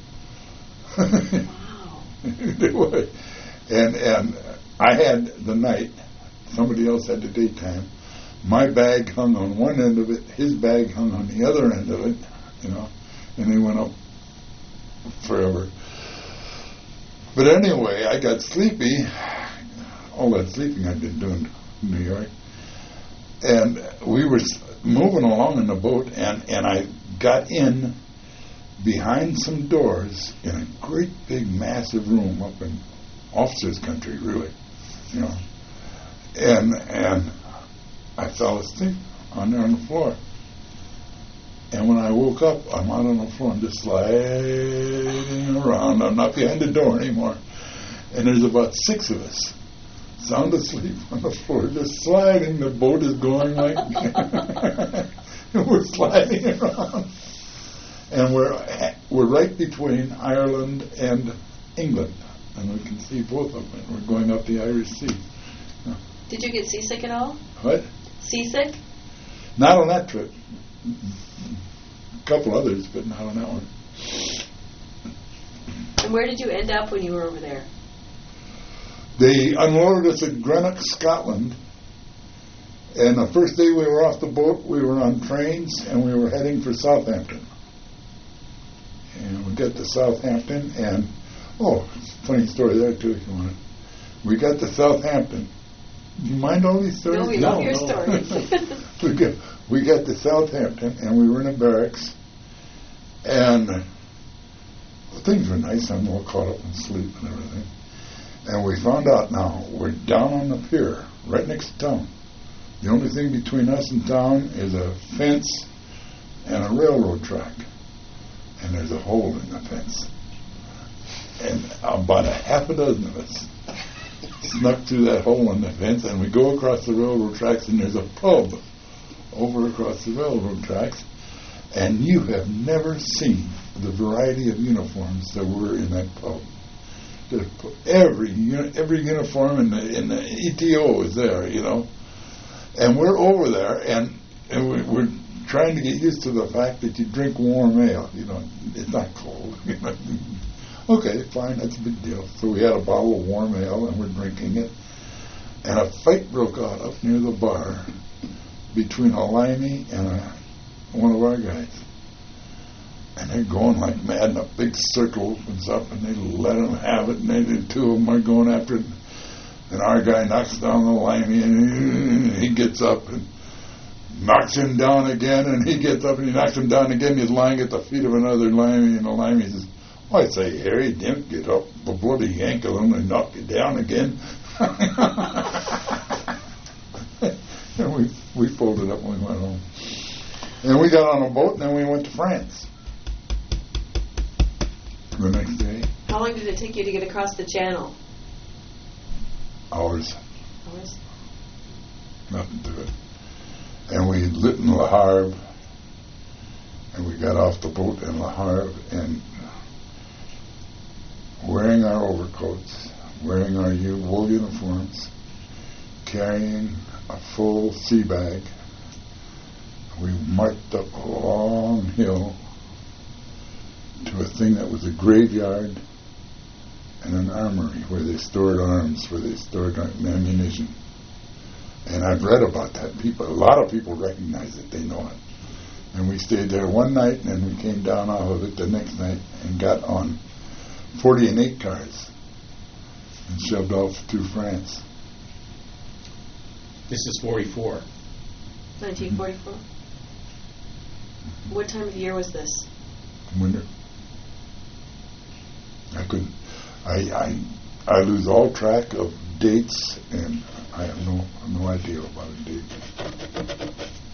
Wow. They were. And, and I had the night, somebody else had the daytime. My bag hung on one end of it, his bag hung on the other end of it, you know, and they went up forever. But anyway, I got sleepy, all that sleeping I'd been doing in New York, and we were moving along in the boat, and, and I got in behind some doors in a great big massive room up in officers' country, really, you know, and and I fell asleep on there on the floor. And when I woke up, I'm out on the floor. I'm just sliding around. I'm not behind the door anymore. And there's about six of us, sound asleep on the floor, just sliding. The boat is going like, and we're sliding around. And we're we're right between Ireland and England, and we can see both of them. We're going up the Irish Sea. Did you get seasick at all? What? Seasick? Not on that trip. A couple others, but not on that one. And where did you end up when you were over there? They unloaded us at Greenock, Scotland. And the first day we were off the boat, we were on trains, and we were heading for Southampton. And we got to Southampton, and, oh, funny story there, too, if you want it. We got to Southampton. Do you mind all these stories? No, we No, love your no. stories. we, got, we got to Southampton, and we were in a barracks, and well, things were nice. I'm all caught up in sleep and everything. And we found out now we're down on the pier, right next to town. The only thing between us and town is a fence and a railroad track. And there's a hole in the fence. And about a half a dozen of us snuck through that hole in the fence, and we go across the railroad tracks, and there's a pub over across the railroad tracks, and you have never seen the variety of uniforms there were in that pub. There's every every uniform in the in the E T O is there, you know, and we're over there, and and we, we're trying to get used to the fact that you drink warm ale. You know, it's not cold. You know. Okay, fine, that's a big deal. So we had a bottle of warm ale, and we're drinking it. And a fight broke out up near the bar between a limey and a, one of our guys. And they're going like mad, and a big circle opens up, and they let them have it, and they, the two of them are going after it. And our guy knocks down the limey, and he gets up and knocks him down again, and he gets up and he knocks him down again. He's lying at the feet of another limey, and the limey says, "Oh, I say, Harry, don't get up the bloody ankle and knock you down again." And we we folded up and we went home. And we got on a boat, and then we went to France the next day. How long did it take you to get across the channel? Hours. Hours? Nothing to it. And we lit in Le Havre, and we got off the boat in Le Havre, and wearing our overcoats, wearing our u- wool uniforms, carrying a full sea bag, we marched up a long hill to a thing that was a graveyard and an armory where they stored arms, where they stored ammunition. And I've read about that. People, a lot of people recognize it. They know it. And we stayed there one night, and then we came down off of it the next night and got on forty and eight cars and shoved off through France. This is forty-four. nineteen forty-four. What time of year was this? Winter. I couldn't. I I I lose all track of dates, and I have no no idea about a date.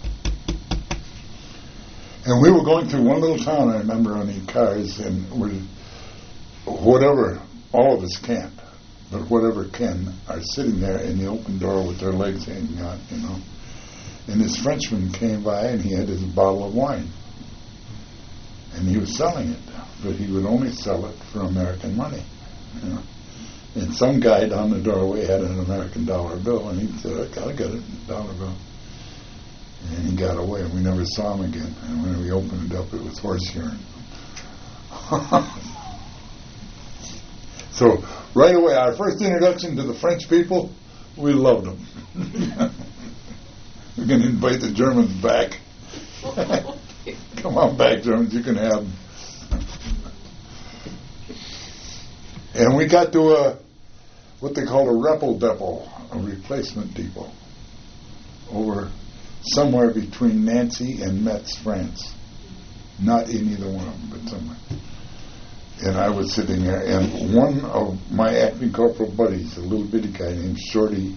And we were going through one little town, I remember, on the cars, and we, whatever, all of us can't, but whatever can, are sitting there in the open door with their legs hanging out, you know. And this Frenchman came by, and he had his bottle of wine. And he was selling it, but he would only sell it for American money, you know. And some guy down the doorway had an American dollar bill, and he said, okay, I'll get it, dollar bill. And he got away, and we never saw him again. And when we opened it up, it was horse urine. So, right away, our first introduction to the French people, we loved them. We're going to invite the Germans back. Come on back, Germans, you can have them. And we got to a, what they called a Repel depot, a replacement depot, over somewhere between Nancy and Metz, France. Not in either one of them, but somewhere. And I was sitting there, and one of my acting corporal buddies, a little bitty guy named Shorty,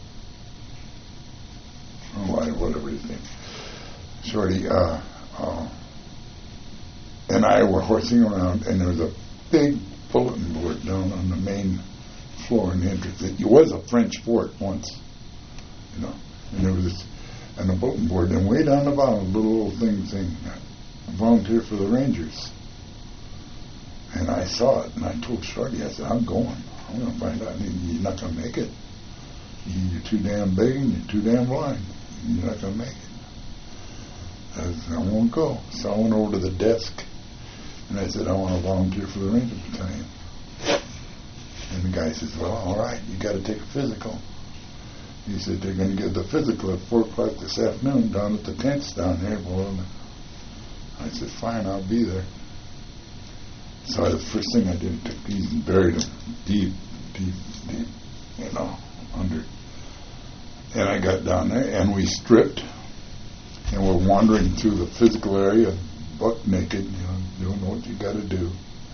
oh, I, whatever his name, Shorty, uh, uh, and I were horsing around, and there was a big bulletin board down on the main floor in the entrance. It was a French fort once, you know, and there was this, and a bulletin board, and way down the bottom, a little old thing saying, volunteer for the Rangers. And I saw it, and I told Shorty, I said, I'm going. I'm going to find out. You're not going to make it. You're too damn big, and you're too damn blind. You're not going to make it. I said, I won't go. So I went over to the desk, and I said, I want to volunteer for the Ranger Battalion. And the guy says, well, all right, you got to take a physical. He said, they're going to give the physical at four o'clock this afternoon down at the tents down there. Well, I said, fine, I'll be there. So the first thing I did, took these and buried them deep, deep, deep, you know, under. And I got down there, and we stripped, and we're wandering through the physical area, buck naked, you know, doing what you got to do.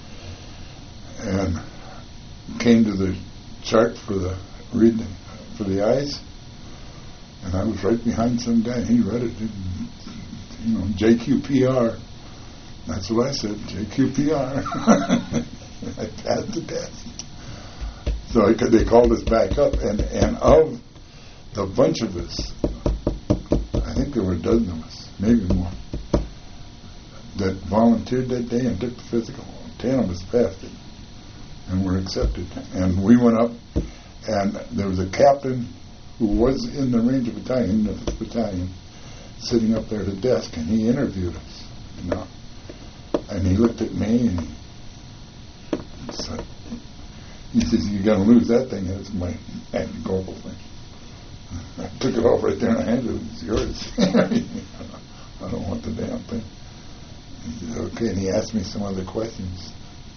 And came to the chart for the reading for the eyes, and I was right behind some guy, and he read it, and, you know, J Q P R. That's what I said, J Q P R. I passed the test. So I could, they called us back up, and, and of the bunch of us, I think there were a dozen of us, maybe more, that volunteered that day and took the physical. Ten of us passed it and were accepted. And we went up, and there was a captain who was in the Ranger Battalion, the fifth Battalion, sitting up there at a desk, and he interviewed us, you know. And he looked at me, and he said, he says, you're going to lose that thing. That's my acting corporal thing. I took it off right there and I handed it. It's yours. I don't want the damn thing. He said, okay. And he asked me some other questions.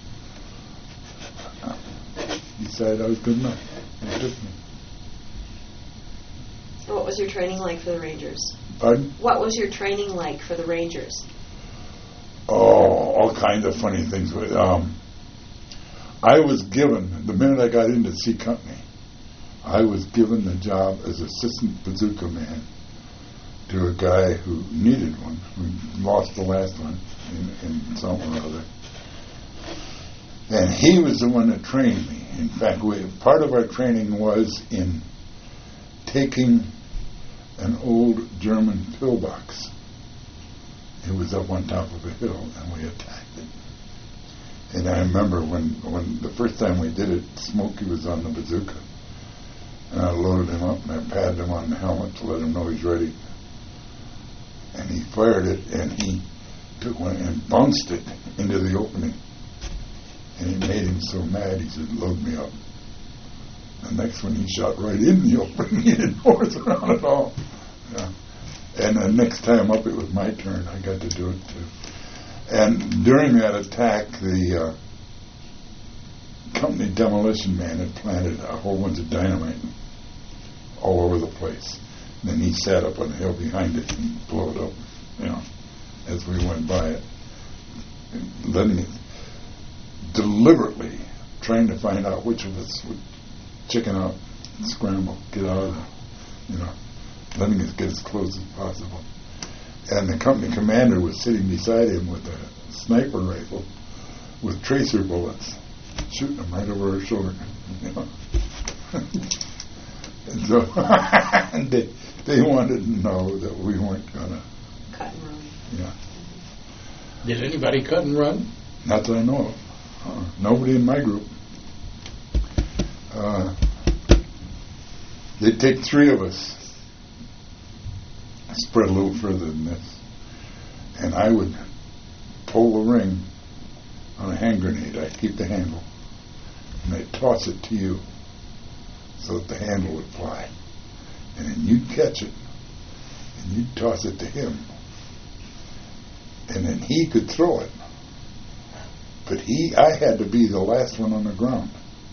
He decided I was good enough. He took me. What was your training like for the Rangers? Pardon? What was your training like for the Rangers? Oh, all kinds of funny things. Um, I was given, the minute I got into C Company, I was given the job as assistant bazooka man to a guy who needed one, who lost the last one in, in something or other. And he was the one that trained me. In fact, we, part of our training was in taking an old German pillbox. It was up on top of a hill, and we attacked it. And I remember when, when the first time we did it, Smokey was on the bazooka. And I loaded him up, and I patted him on the helmet to let him know he's ready. And he fired it, and he took one and bounced it into the opening. And it made him so mad, he said, load me up. The next one, he shot right in the opening. He didn't force around at all. Yeah. And the next time up, it was my turn. I got to do it, too. And during that attack, the uh, company demolition man had planted a whole bunch of dynamite all over the place. Then he sat up on the hill behind it and blew it up, you know, as we went by it. And letting it, deliberately trying to find out which of us would chicken out, scramble, get out of the, you know, letting us get as close as possible. And the company commander was sitting beside him with a sniper rifle with tracer bullets, shooting them right over her shoulder, you know. And so and they, they wanted to know that we weren't going to cut and run. Yeah. Did anybody cut and run? Not that I know of. Uh, nobody in my group. Uh, they'd take three of us, spread a little further than this, and I would pull the ring on a hand grenade. I'd keep the handle, and I'd toss it to you so that the handle would fly. And then you'd catch it, and you'd toss it to him. And then he could throw it. But he, I had to be the last one on the ground.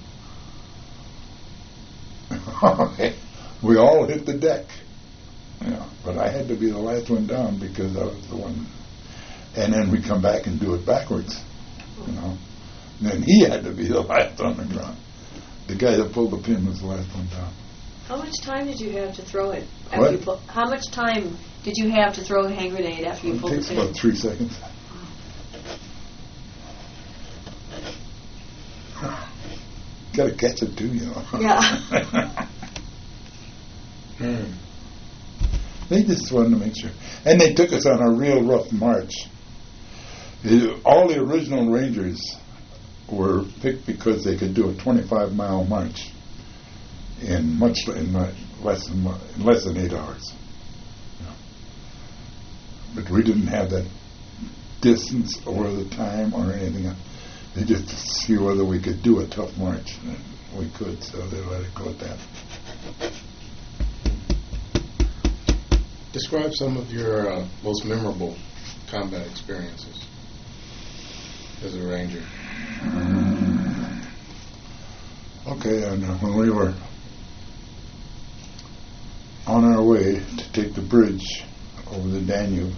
We all hit the deck. Yeah, but I had to be the last one down because I was the one. And then we come back and do it backwards, you know. And then he had to be the last on the ground. The guy that pulled the pin was the last one down. How much time did you have to throw it? After What? You pull, how much time did you have to throw a hand grenade after you It pulled the takes pin? about three seconds. Got to catch it too, you know. Yeah. Hmm. They just wanted to make sure. And they took us on a real rough march. The- All the original Rangers were picked because they could do a twenty-five mile march in much in le- less than mo- in less than eight hours. Yeah. But we didn't have that distance or the time or anything else. They just to see whether we could do a tough march, and we could, so they let it go at that. Describe some of your uh, most memorable combat experiences as a Ranger. Okay, and uh, when we were on our way to take the bridge over the Danube,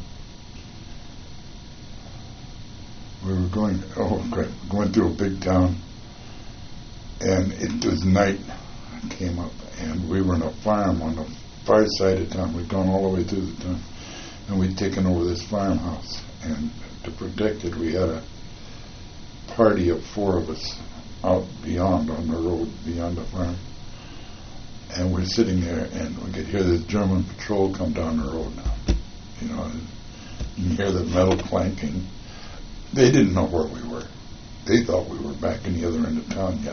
we were going, oh, great, going through a big town, and it was night. Came up, and we were in a farm on the far side of town. We'd gone all the way through the town, and we'd taken over this farmhouse. And to protect it, we had a party of four of us out beyond on the road, beyond the farm. And we're sitting there, and we could hear this German patrol come down the road. You know, and you can hear the metal clanking. They didn't know where we were. They thought we were back in the other end of town yet.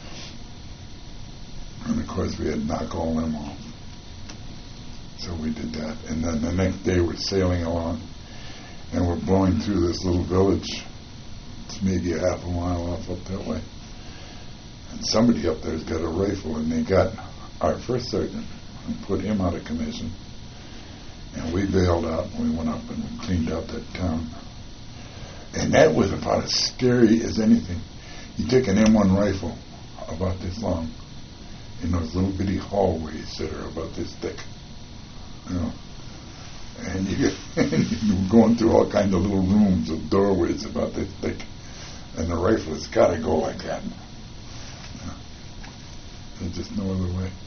And of course, we had to knock all them off. So we did that. And then the next day, we're sailing along, and we're blowing through this little village. It's maybe a half a mile off up that way. And somebody up there's got a rifle, and they got our first sergeant and put him out of commission. And we bailed out, and we went up and we cleaned out that town. And that was about as scary as anything. You take an M one rifle about this long in those little bitty hallways that are about this thick, you know, and you get and you're going through all kinds of little rooms with doorways about this thick, and the rifle has got to go like that. You know, there's just no other way.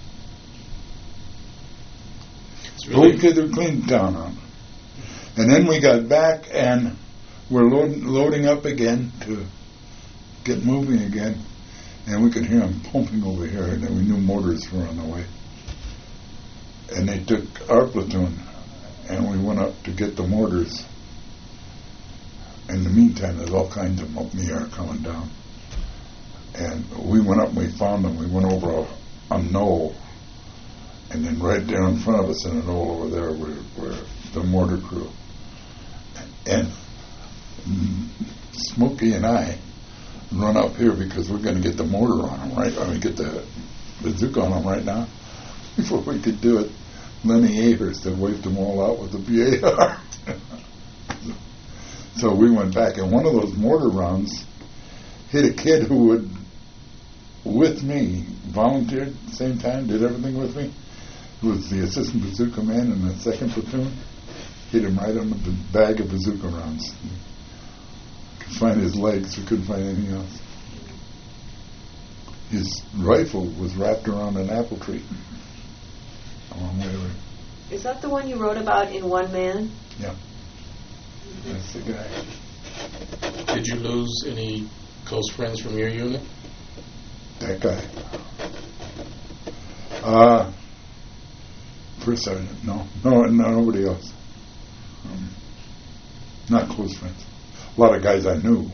It's But we could have cleaned town out. And then we got back and we're loading, loading up again to get moving again. And we could hear them pumping over here, and then we knew mortars were on the way. And they took our platoon, and we went up to get the mortars. In the meantime, there's all kinds of them up in the air coming down. And we went up and we found them. We went over a, a knoll. And then right there in front of us in a knoll over there were, were the mortar crew. And Smokey and I run up here because we're going to get the mortar on them, right? I mean, get the bazooka on them right now. Before we could do it, Lenny Ahers had waved them all out with the B A R. So we went back, and one of those mortar rounds hit a kid who would, with me, volunteered at the same time, did everything with me, who was the assistant bazooka man in the second platoon, hit him right on the b- bag of bazooka rounds. Could find his legs, we couldn't find anything else. His rifle was wrapped around an apple tree. A long way away. Is that the one you wrote about in One Man? Yeah. That's the guy. Did you lose any close friends from your unit? That guy. Uh, first sergeant, no. No, no nobody else. Um, not close friends. A lot of guys I knew.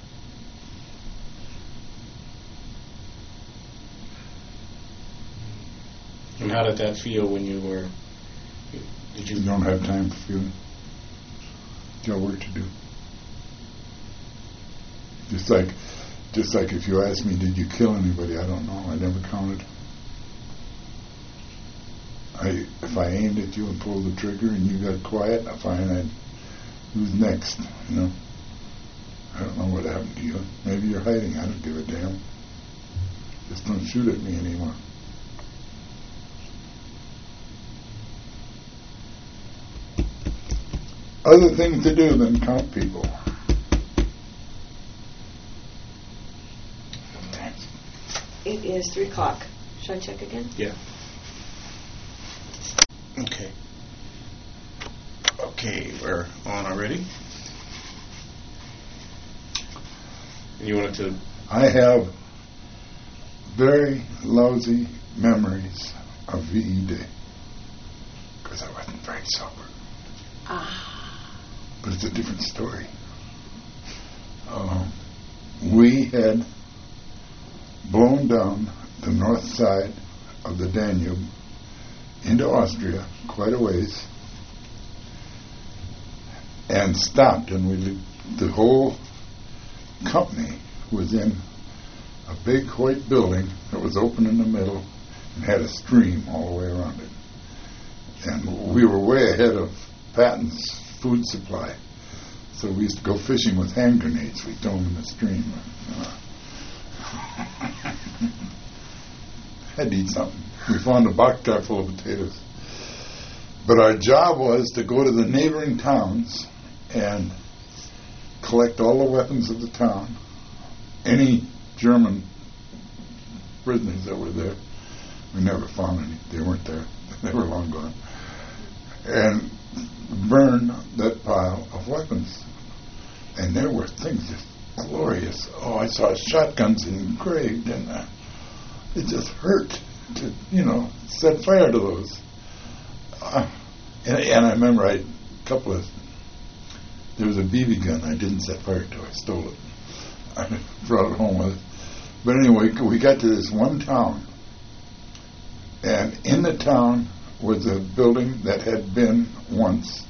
And how did that feel when you were... Did you... You don't have time for feeling. You got work to do. Just like, just like if you ask me, did you kill anybody? I don't know. I never counted. I, if I aimed at you and pulled the trigger and you got quiet, I find I'd, who's next? You know. I don't know what happened to you. Maybe you're hiding. I don't give a damn. Just don't shoot at me anymore. Other things to do than count people. It is three o'clock. Should I check again? Yeah. Okay. Okay, we're on already. And you wanted to... I have very lousy memories of V E Day because I wasn't very sober. Ah. But it's a different story. Um, we had blown down the north side of the Danube into Austria quite a ways and stopped, and we the whole company was in a big white building that was open in the middle and had a stream all the way around it. And we were way ahead of Patton's food supply. So we used to go fishing with hand grenades. We'd throw them in the stream. Uh, had to eat something. We found a boxcar full of potatoes. But our job was to go to the neighboring towns and collect all the weapons of the town, any German prisoners that were there. We never found any. They weren't there. They were long gone. And burn that pile of weapons. And there were things just glorious. Oh, I saw shotguns engraved, and uh, it just hurt to, you know, set fire to those. Uh, and, and I remember I, a couple of, there was a B B gun I didn't set fire to. I stole it. I brought it home with it. But anyway, we got to this one town, and in the town was a building that had been once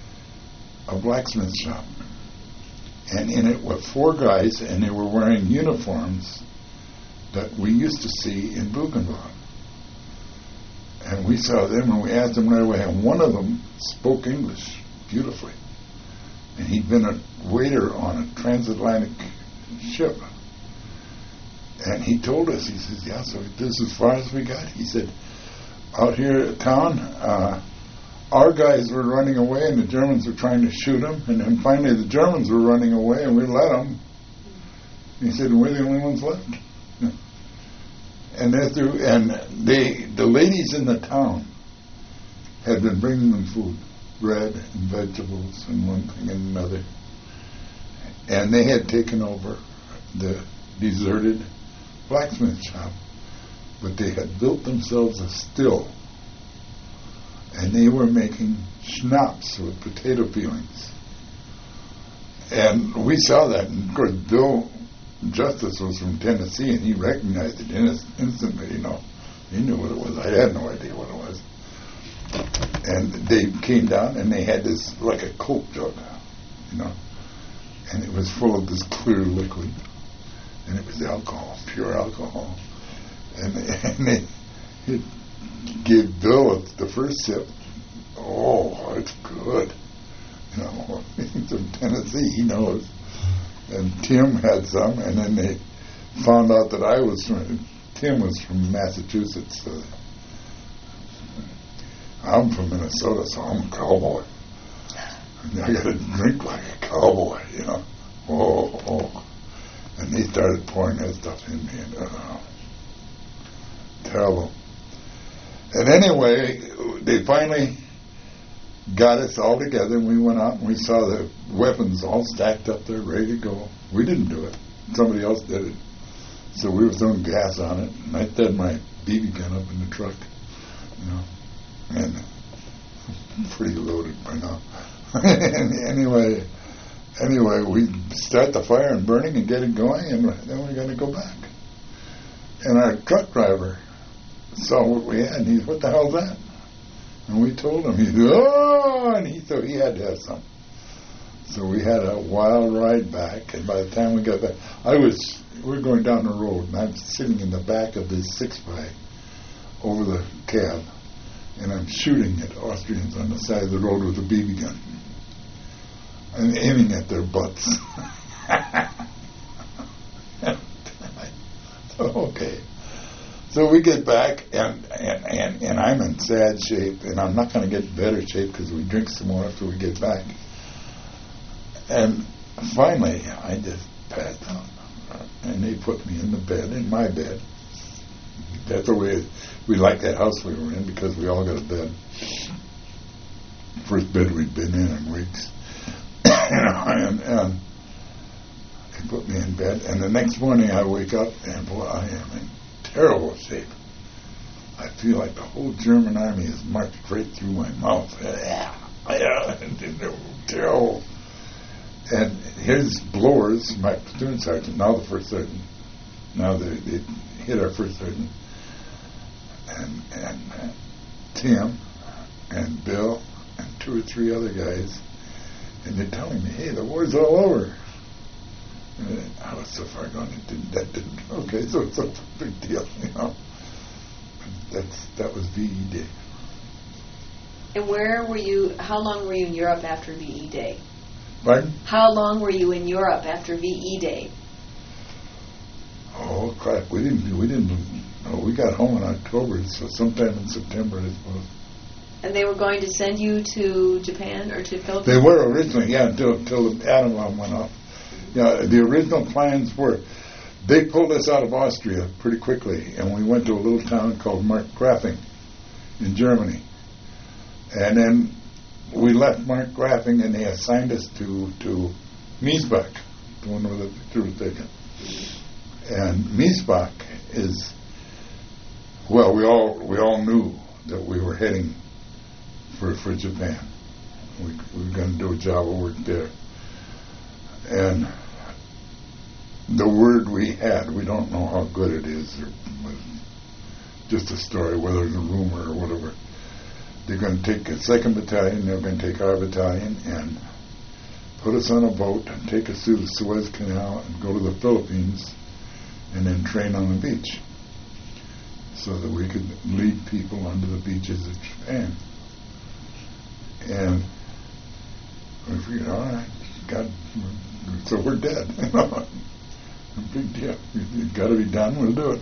a blacksmith shop. And in it were four guys, and they were wearing uniforms that we used to see in Buchenwald. And we saw them, and we asked them right away, and one of them spoke English beautifully. And he'd been a waiter on a transatlantic ship. And he told us, he says, yeah, so this is as far as we got. He said, out here at town, uh, our guys were running away and the Germans were trying to shoot them, and then finally the Germans were running away and we let them. He said, we're the only ones left. And they threw, and they, the ladies in the town had been bringing them food, bread and vegetables and one thing and another. And they had taken over the deserted blacksmith shop, but they had built themselves a still. And they were making schnapps with potato peelings. And we saw that, and of course Bill Justice was from Tennessee, and he recognized it instantly, you know. He knew what it was. I had no idea what it was. And they came down, and they had this, like a Coke jug, you know. And it was full of this clear liquid. And it was alcohol, pure alcohol. And, and they... It, gave Bill the first sip. Oh, it's good. You know, he's from Tennessee, he knows. And Tim had some, and then they found out that I was from, Tim was from Massachusetts. So I'm from Minnesota, so I'm a cowboy. And I got to drink like a cowboy, you know. Oh, oh. And he started pouring that stuff in me. And, uh, terrible. And anyway, they finally got us all together, and we went out and we saw the weapons all stacked up there, ready to go. We didn't do it. Somebody else did it. So we were throwing gas on it, and I had my B B gun up in the truck, you know, and pretty loaded by now. anyway, anyway, we start the fire and burning and get it going, and then we're going to go back. And our truck driver saw what we had, and he said, "What the hell's that?" And we told him. He said, "Oh!" And he thought he had to have some. So we had a wild ride back, and by the time we got back, I was, we were going down the road, and I'm sitting in the back of this six-by over the cab, and I'm shooting at Austrians on the side of the road with a B B gun. I'm aiming at their butts. Okay. So we get back, and, and, and, and I'm in sad shape, and I'm not going to get in better shape because we drink some more after we get back. And finally, I just passed out. And they put me in the bed, in my bed. That's the way we liked that house we were in, because we all got a bed. First bed we'd been in in weeks. and, and they put me in bed, and the next morning I wake up, and boy, I am in terrible shape. I feel like the whole German army has marched right through my mouth. Yeah, yeah, terrible. And here's Blowers, my platoon sergeant, now the first sergeant. Now they, they hit our first sergeant. And, and uh, Tim and Bill and two or three other guys. And they're telling me, "Hey, the war's all over." And I was so far gone, it didn't, that didn't, okay, so it's a big deal, you know. That's, that was V E Day. And where were you, how long were you in Europe after V E Day? Pardon? How long were you in Europe after V E Day? Oh, crap, we didn't, we didn't, no, we got home in October, so sometime in September, I suppose. And they were going to send you to Japan or to Philippines? They were originally, yeah, until, until the atom bomb went off. Yeah, the original plans were, they pulled us out of Austria pretty quickly, and we went to a little town called Markgrafing in Germany. And then we left Markgrafing, and they assigned us to, to Miesbach, the one where the picture was taken. And Miesbach is, well, we all we all knew that we were heading for for Japan. We, we were going to do a job of work there. And the word we had, we don't know how good it is, or just a story, whether it's a rumor or whatever. They're going to take a second battalion, they're going to take our battalion and put us on a boat and take us through the Suez Canal and go to the Philippines and then train on the beach so that we could lead people onto the beaches of Japan. And we figured, all right, God, so we're dead. You know, big deal. It's got to be done. We'll do it.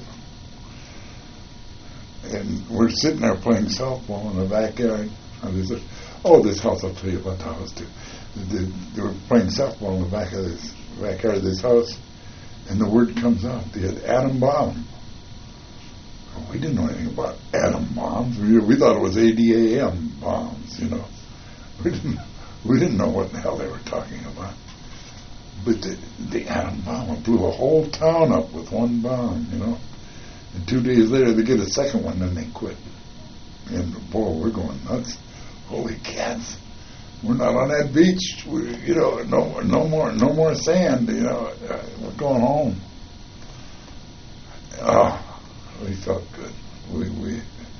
And we're sitting there playing softball in the backyard. This, oh, this house! I'll tell you about the house too. They, they were playing softball in the back of this backyard of this house, and the word comes out: they had atom bomb. Well, we didn't know anything about atom bombs. We, we thought it was A D A M bombs. You know, we didn't. We didn't know what the hell they were talking about. But the, the atom bomb blew a whole town up with one bomb, you know. And two days later they get a second one, and they quit. And boy, we're going nuts. Holy cats! We're not on that beach. We, you know, no, no more, no more sand. You know, uh, we're going home. Oh, we felt good. We, we.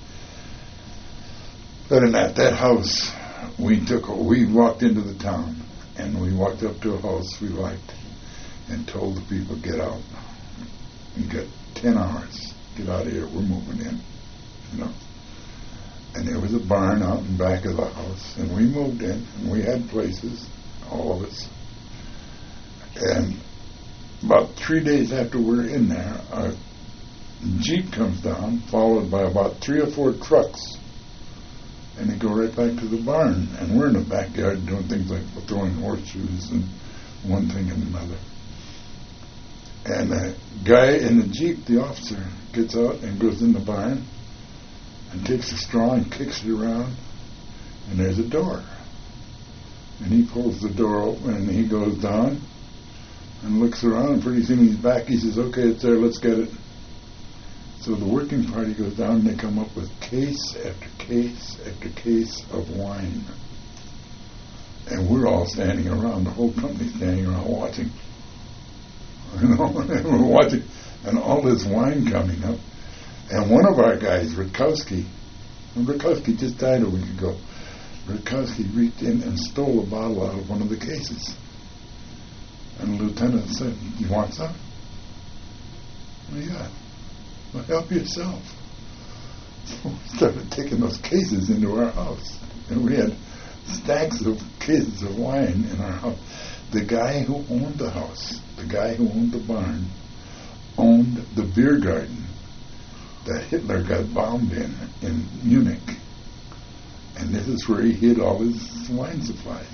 But in that that house, we took. We walked into the town. And we walked up to a house we liked and told the people, get out. You got ten hours. Get out of here. We're moving in. You know. And there was a barn out in back of the house. And we moved in. And we had places, all of us. And about three days after we're in there, a Jeep comes down, followed by about three or four trucks. And they go right back to the barn. And we're in the backyard doing things like throwing horseshoes and one thing and another. And the guy in the Jeep, the officer, gets out and goes in the barn and takes a straw and kicks it around. And there's a door. And he pulls the door open and he goes down and looks around, and pretty soon he's back. He says, okay, it's there, let's get it. So the working party goes down and they come up with case after case after case of wine. And we're all standing around, the whole company standing around watching. You know, and we're watching, and all this wine coming up. And one of our guys, Rutkowski, and Rutkowski just died a week ago, Rutkowski reached in and stole a bottle out of one of the cases. And the lieutenant said, you want some? Well, yeah. Well, help yourself. So we started taking those cases into our house. And we had stacks of cases of wine in our house. The guy who owned the house, the guy who owned the barn, owned the beer garden that Hitler got bombed in, in Munich. And this is where he hid all his wine supplies.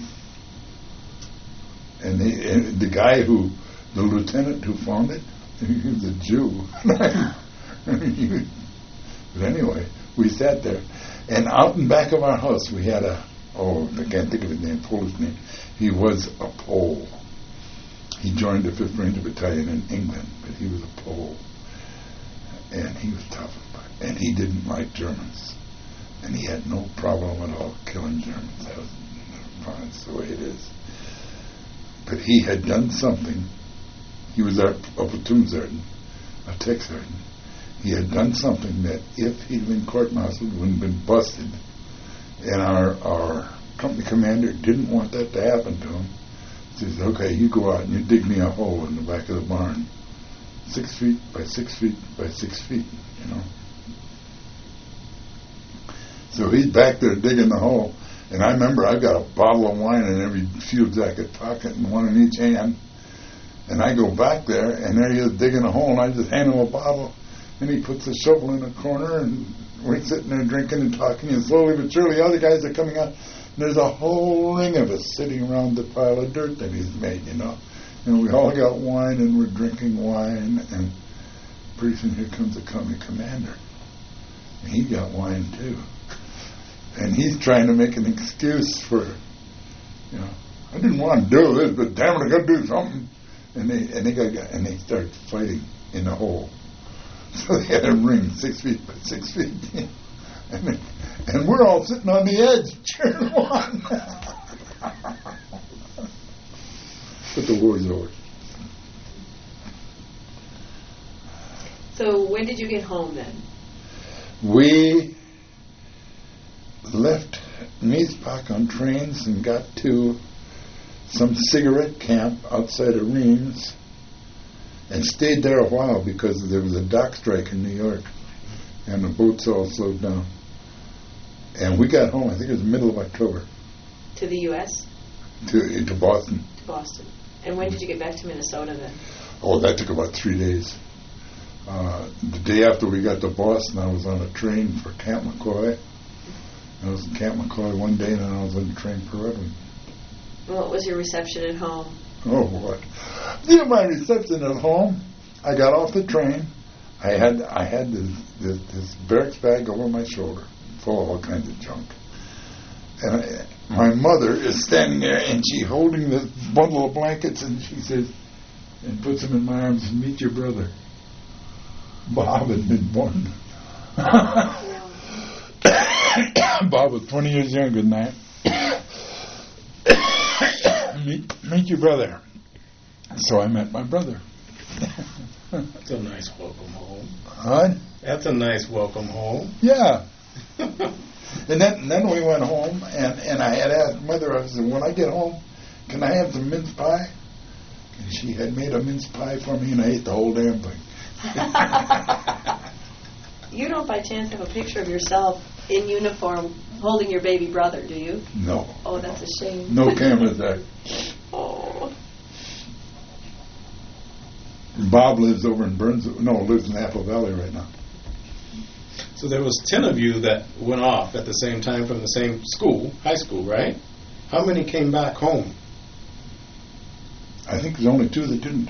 And, they, and the guy who, the lieutenant who found it, he was a Jew. But anyway, we sat there. And out in back of our house, we had a, oh, I can't think of his name, Polish name. He was a Pole. He joined the fifth Ranger Battalion in England, but he was a Pole. And he was tough. And he didn't like Germans. And he had no problem at all killing Germans. That was, that's the way it is. But he had done something. He was our, a platoon sergeant, a tech sergeant. He had done something that if he'd been court-martialed, wouldn't have been busted. And our, our company commander didn't want that to happen to him. He says, okay, you go out and you dig me a hole in the back of the barn. Six feet by six feet by six feet, you know. So he's back there digging the hole. And I remember I got a bottle of wine in every field jacket pocket and one in each hand. And I go back there, and there he is digging a hole, and I just hand him a bottle. And he puts the shovel in a corner, and we're sitting there drinking and talking, and slowly but surely other guys are coming out. And there's a whole ring of us sitting around the pile of dirt that he's made, you know. And we all got wine, and we're drinking wine, and pretty soon here comes the company commander. And he got wine, too. And he's trying to make an excuse for, you know, I didn't want to do this, but damn it, I got to do something. And they and they got and they started fighting in the hole. So they had a ring six feet by six feet, and they, and we're all sitting on the edge cheering on. But the war's over. So when did you get home then? We left Miesbach on trains and got to some cigarette camp outside of Reims and stayed there a while because there was a dock strike in New York and the boats all slowed down. And we got home, I think it was the middle of October. To the U S? To, to Boston. To Boston. And when did you get back to Minnesota then? Oh, that took about three days. Uh, the day after we got to Boston, I was on a train for Camp McCoy. I was in Camp McCoy one day, and then I was on the train for Red Wing. What was your reception at home? Oh, what? You know, my reception at home, I got off the train. I had I had this, this, this barracks bag over my shoulder, full of all kinds of junk. And I, my mother is standing there, and she holding this bundle of blankets, and she says, and puts them in my arms, meet your brother. Bob had been born. Bob was twenty years younger than I. meet, meet your brother. So I met my brother. That's a nice welcome home. Huh? That's a nice welcome home. Yeah. And then and then we went home, and, and I had asked Mother, I said, when I get home, can I have some mince pie? And she had made a mince pie for me, and I ate the whole damn thing. You don't by chance have a picture of yourself in uniform holding your baby brother, do you? No. Oh, that's a shame. No cameras there. Oh. Bob lives over in Burns, no, lives in Apple Valley right now. So there was ten of you that went off at the same time from the same school, high school, right? How many came back home? I think there's only two that didn't.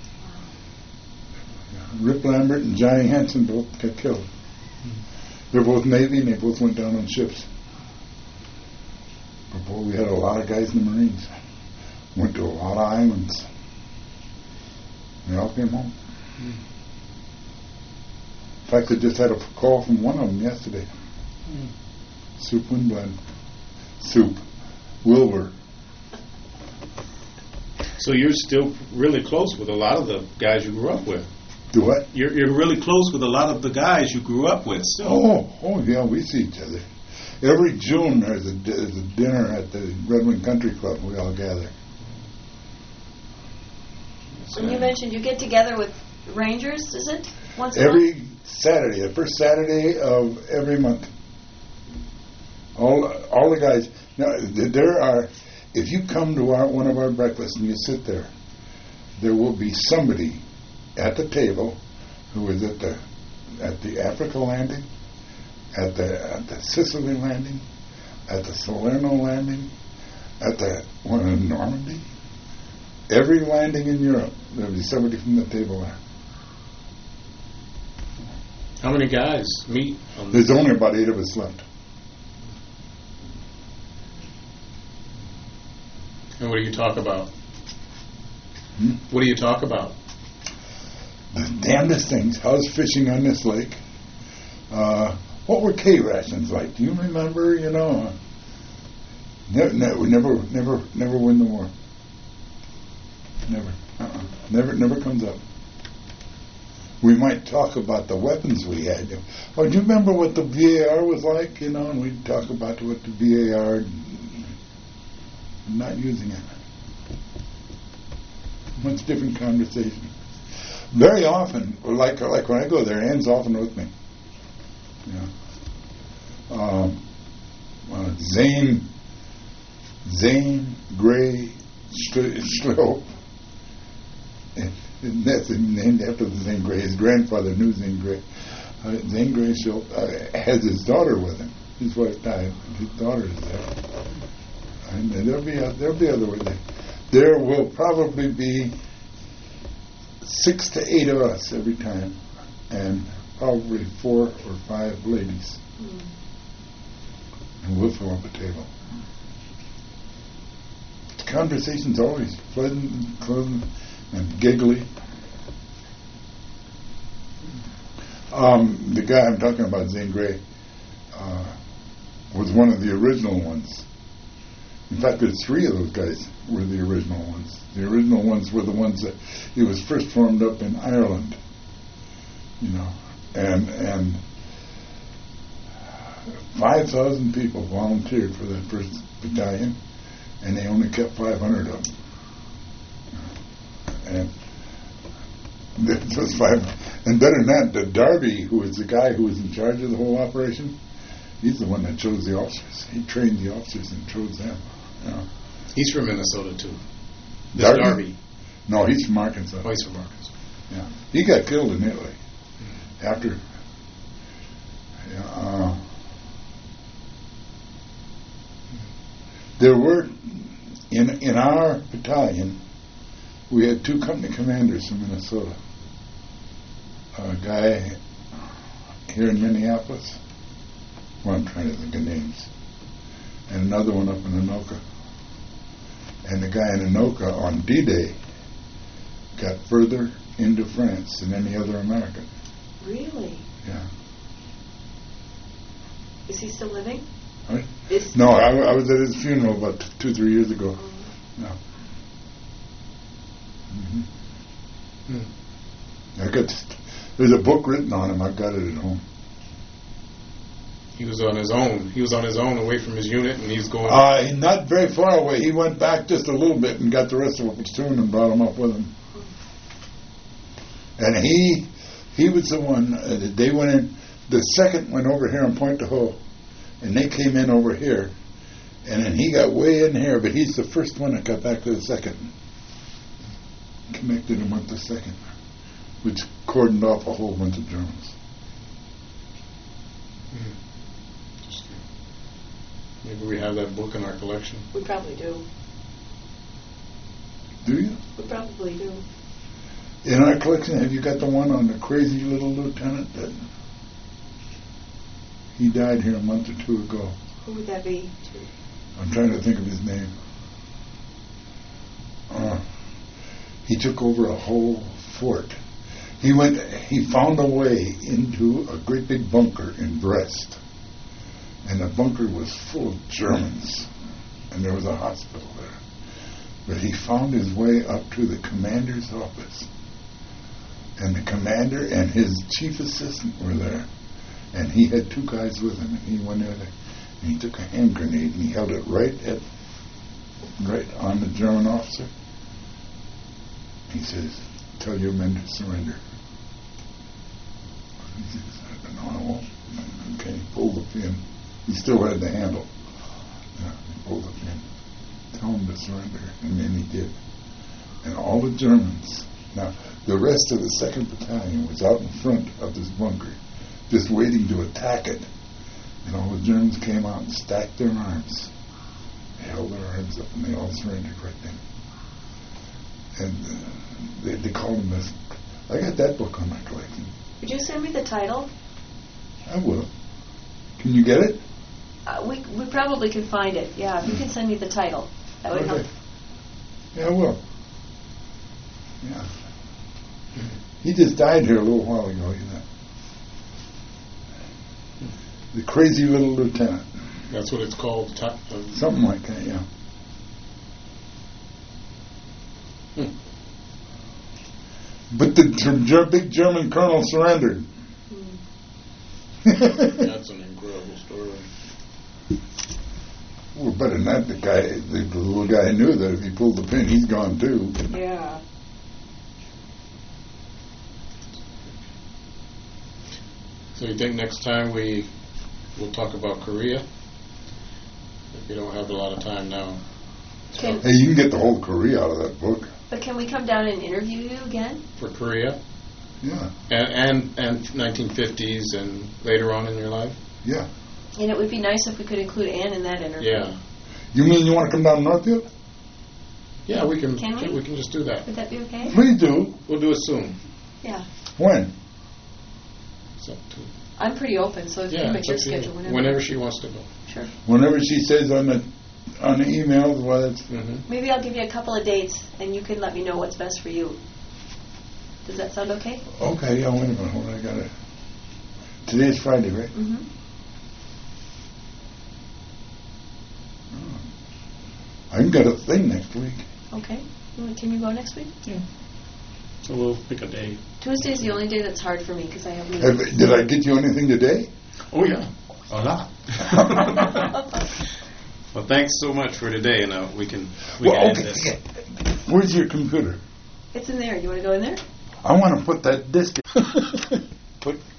Rip Lambert and Johnny Hanson both got killed. They're both Navy and they both went down on ships. But boy, we had a lot of guys in the Marines. Went to a lot of islands. They all came home. Mm. In fact, I just had a call from one of them yesterday. Mm. Soup Windblood. Soup. Wilbur. So you're still really close with a lot of the guys you grew up with. Do what? You're, you're really close with a lot of the guys you grew up with still. Oh, oh yeah, we see each other. Every June there's a, there's a dinner at the Red Wing Country Club. We all gather. And you mentioned you get together with Rangers, is it? Once a every month? Saturday, the first Saturday of every month. All all the guys. Now there are. If you come to our, one of our breakfasts and you sit there, there will be somebody at the table who is at the at the Africa landing, at the at the Sicily landing, at the Salerno landing, at the one in Normandy. Every landing in Europe, there will be somebody from the table there. How many guys meet? On There's only about eight of us left. And what do you talk about? Hmm? What do you talk about? The damnedest things. How's fishing on this lake? Uh, what were K rations like? Do you remember? You know, never, never, never, never, never win the war. Never, uh-uh. never, never comes up. We might talk about the weapons we had. Oh, do you remember what the V A R was like? You know, and we'd talk about what the V A R. Not using it. Much different conversation. Very often, like like when I go there, Ann's often with me. Yeah. Um, uh, Zane Zane Gray Schlope. And that's named after the Zane Grey. His grandfather knew Zane Grey. Uh, Zane Grey Schlope uh, has his daughter with him. His wife died. His daughter is there. And there'll be a, there'll be other ways. There will probably be six to eight of us every time, and probably four or five ladies, mm. and we'll fill up a table. The conversation's always pleasant, pleasant, and giggly. Um, the guy I'm talking about, Zane Grey, uh, was one of the original ones. In fact, there's three of those guys were the original ones. The original ones were the ones that he was first formed up in Ireland, you know, and and five thousand people volunteered for that first battalion, and they only kept five hundred of them. And just five, and better than that, the Darby, who was the guy who was in charge of the whole operation, he's the one that chose the officers. He trained the officers and chose them. You know. He's from Minnesota too. This Darby? Darby. No, he's from Arkansas. Oh, he's from Arkansas. Yeah, he got killed in Italy mm-hmm. after. Yeah, uh, there were in in our battalion, we had two company commanders from Minnesota. A guy here in Minneapolis. Well, I'm trying to think of names. And another one up in Anoka. And the guy in Anoka on D-Day got further into France than any other American. Really? Yeah. Is he still living? Right? Is No, I, I was at his funeral about t- two, three years ago. Oh. No. Mm-hmm. Hmm. I got. St- there's a book written on him. I've got it at home. He was on his own. He was on his own, away from his unit, and he's going. Uh, not very far away. He went back just a little bit and got the rest of the platoon and brought them up with him. And he, he was the one. Uh, they went in. The second went over here on Point de Houx, and they came in over here, and then he got way in here. But he's the first one that got back to the second. Connected him with the second, which cordoned off a whole bunch of Germans. Do we have that book in our collection? We probably do. Do you? We probably do. In our collection, have you got the one on the crazy little lieutenant that he died here a month or two ago? Who would that be? I'm trying to think of his name. Uh, he took over a whole fort. He went. He found a way into a great big bunker in Brest, and the bunker was full of Germans, and there was a hospital there. But he found his way up to the commander's office, and the commander and his chief assistant were there, and he had two guys with him, and he went in there, and he took a hand grenade and he held it right at, right on the German officer. He says, "Tell your men to surrender." He says, "No, I won't." Okay, he pulled the pin. He still had the handle. Yeah, he pulled the pin. Tell him to surrender, and then he did. And all the Germans, now the rest of the second Battalion was out in front of this bunker, just waiting to attack it. And all the Germans came out and stacked their arms. They held their arms up, and they all surrendered right then. And uh, they, they called him this. I got that book on my collection. Would you send me the title? I will. Can you get it? Uh, we we probably could find it. Yeah, if you can send me the title, that would Okay. help. Yeah, I will. Yeah. He just died here a little while ago, you know. The crazy little lieutenant. That's what it's called. Top, uh, Something like that, yeah. Hmm. But the ger- ger- big German colonel surrendered. That's an incredible story. Well, better than that, the guy, the, the little guy knew that if he pulled the pin, he's gone too. Yeah. So you think next time we will talk about Korea? If you don't have a lot of time now. Can, Hey, you can get the whole Korea out of that book. but can we come down and interview you again? For Korea Yeah, and, and and nineteen fifties and later on in your life. yeah. And it would be nice if we could include Anne in that interview. Yeah, You mean you want to come down to Northfield? yeah. We can Can we? we can just do that. Would that be okay? Please do. We'll do it soon. Yeah. When? It's up to, I'm pretty open, so it's yeah, pretty much it's your up to you. schedule whenever. Whenever she wants to go. Sure. Whenever she says on the on the email, well, it's Mm-hmm. Maybe I'll give you a couple of dates, and you can let me know what's best for you. Does that sound okay? okay. Yeah, wait a minute. Hold on, I got it. Today's Friday, right? Mm-hmm. I've got a thing next week. Okay. Mm, Can you go next week? Yeah. So we'll pick a day. Tuesday's the only day that's hard for me because I have Have, meetings. did I get you anything today? Oh, yeah. A lot. Well, thanks so much for today, and uh, we can we Well, can end okay. this. yeah. Where's your computer? It's in there. You want to go in there? I want to put that disc. Put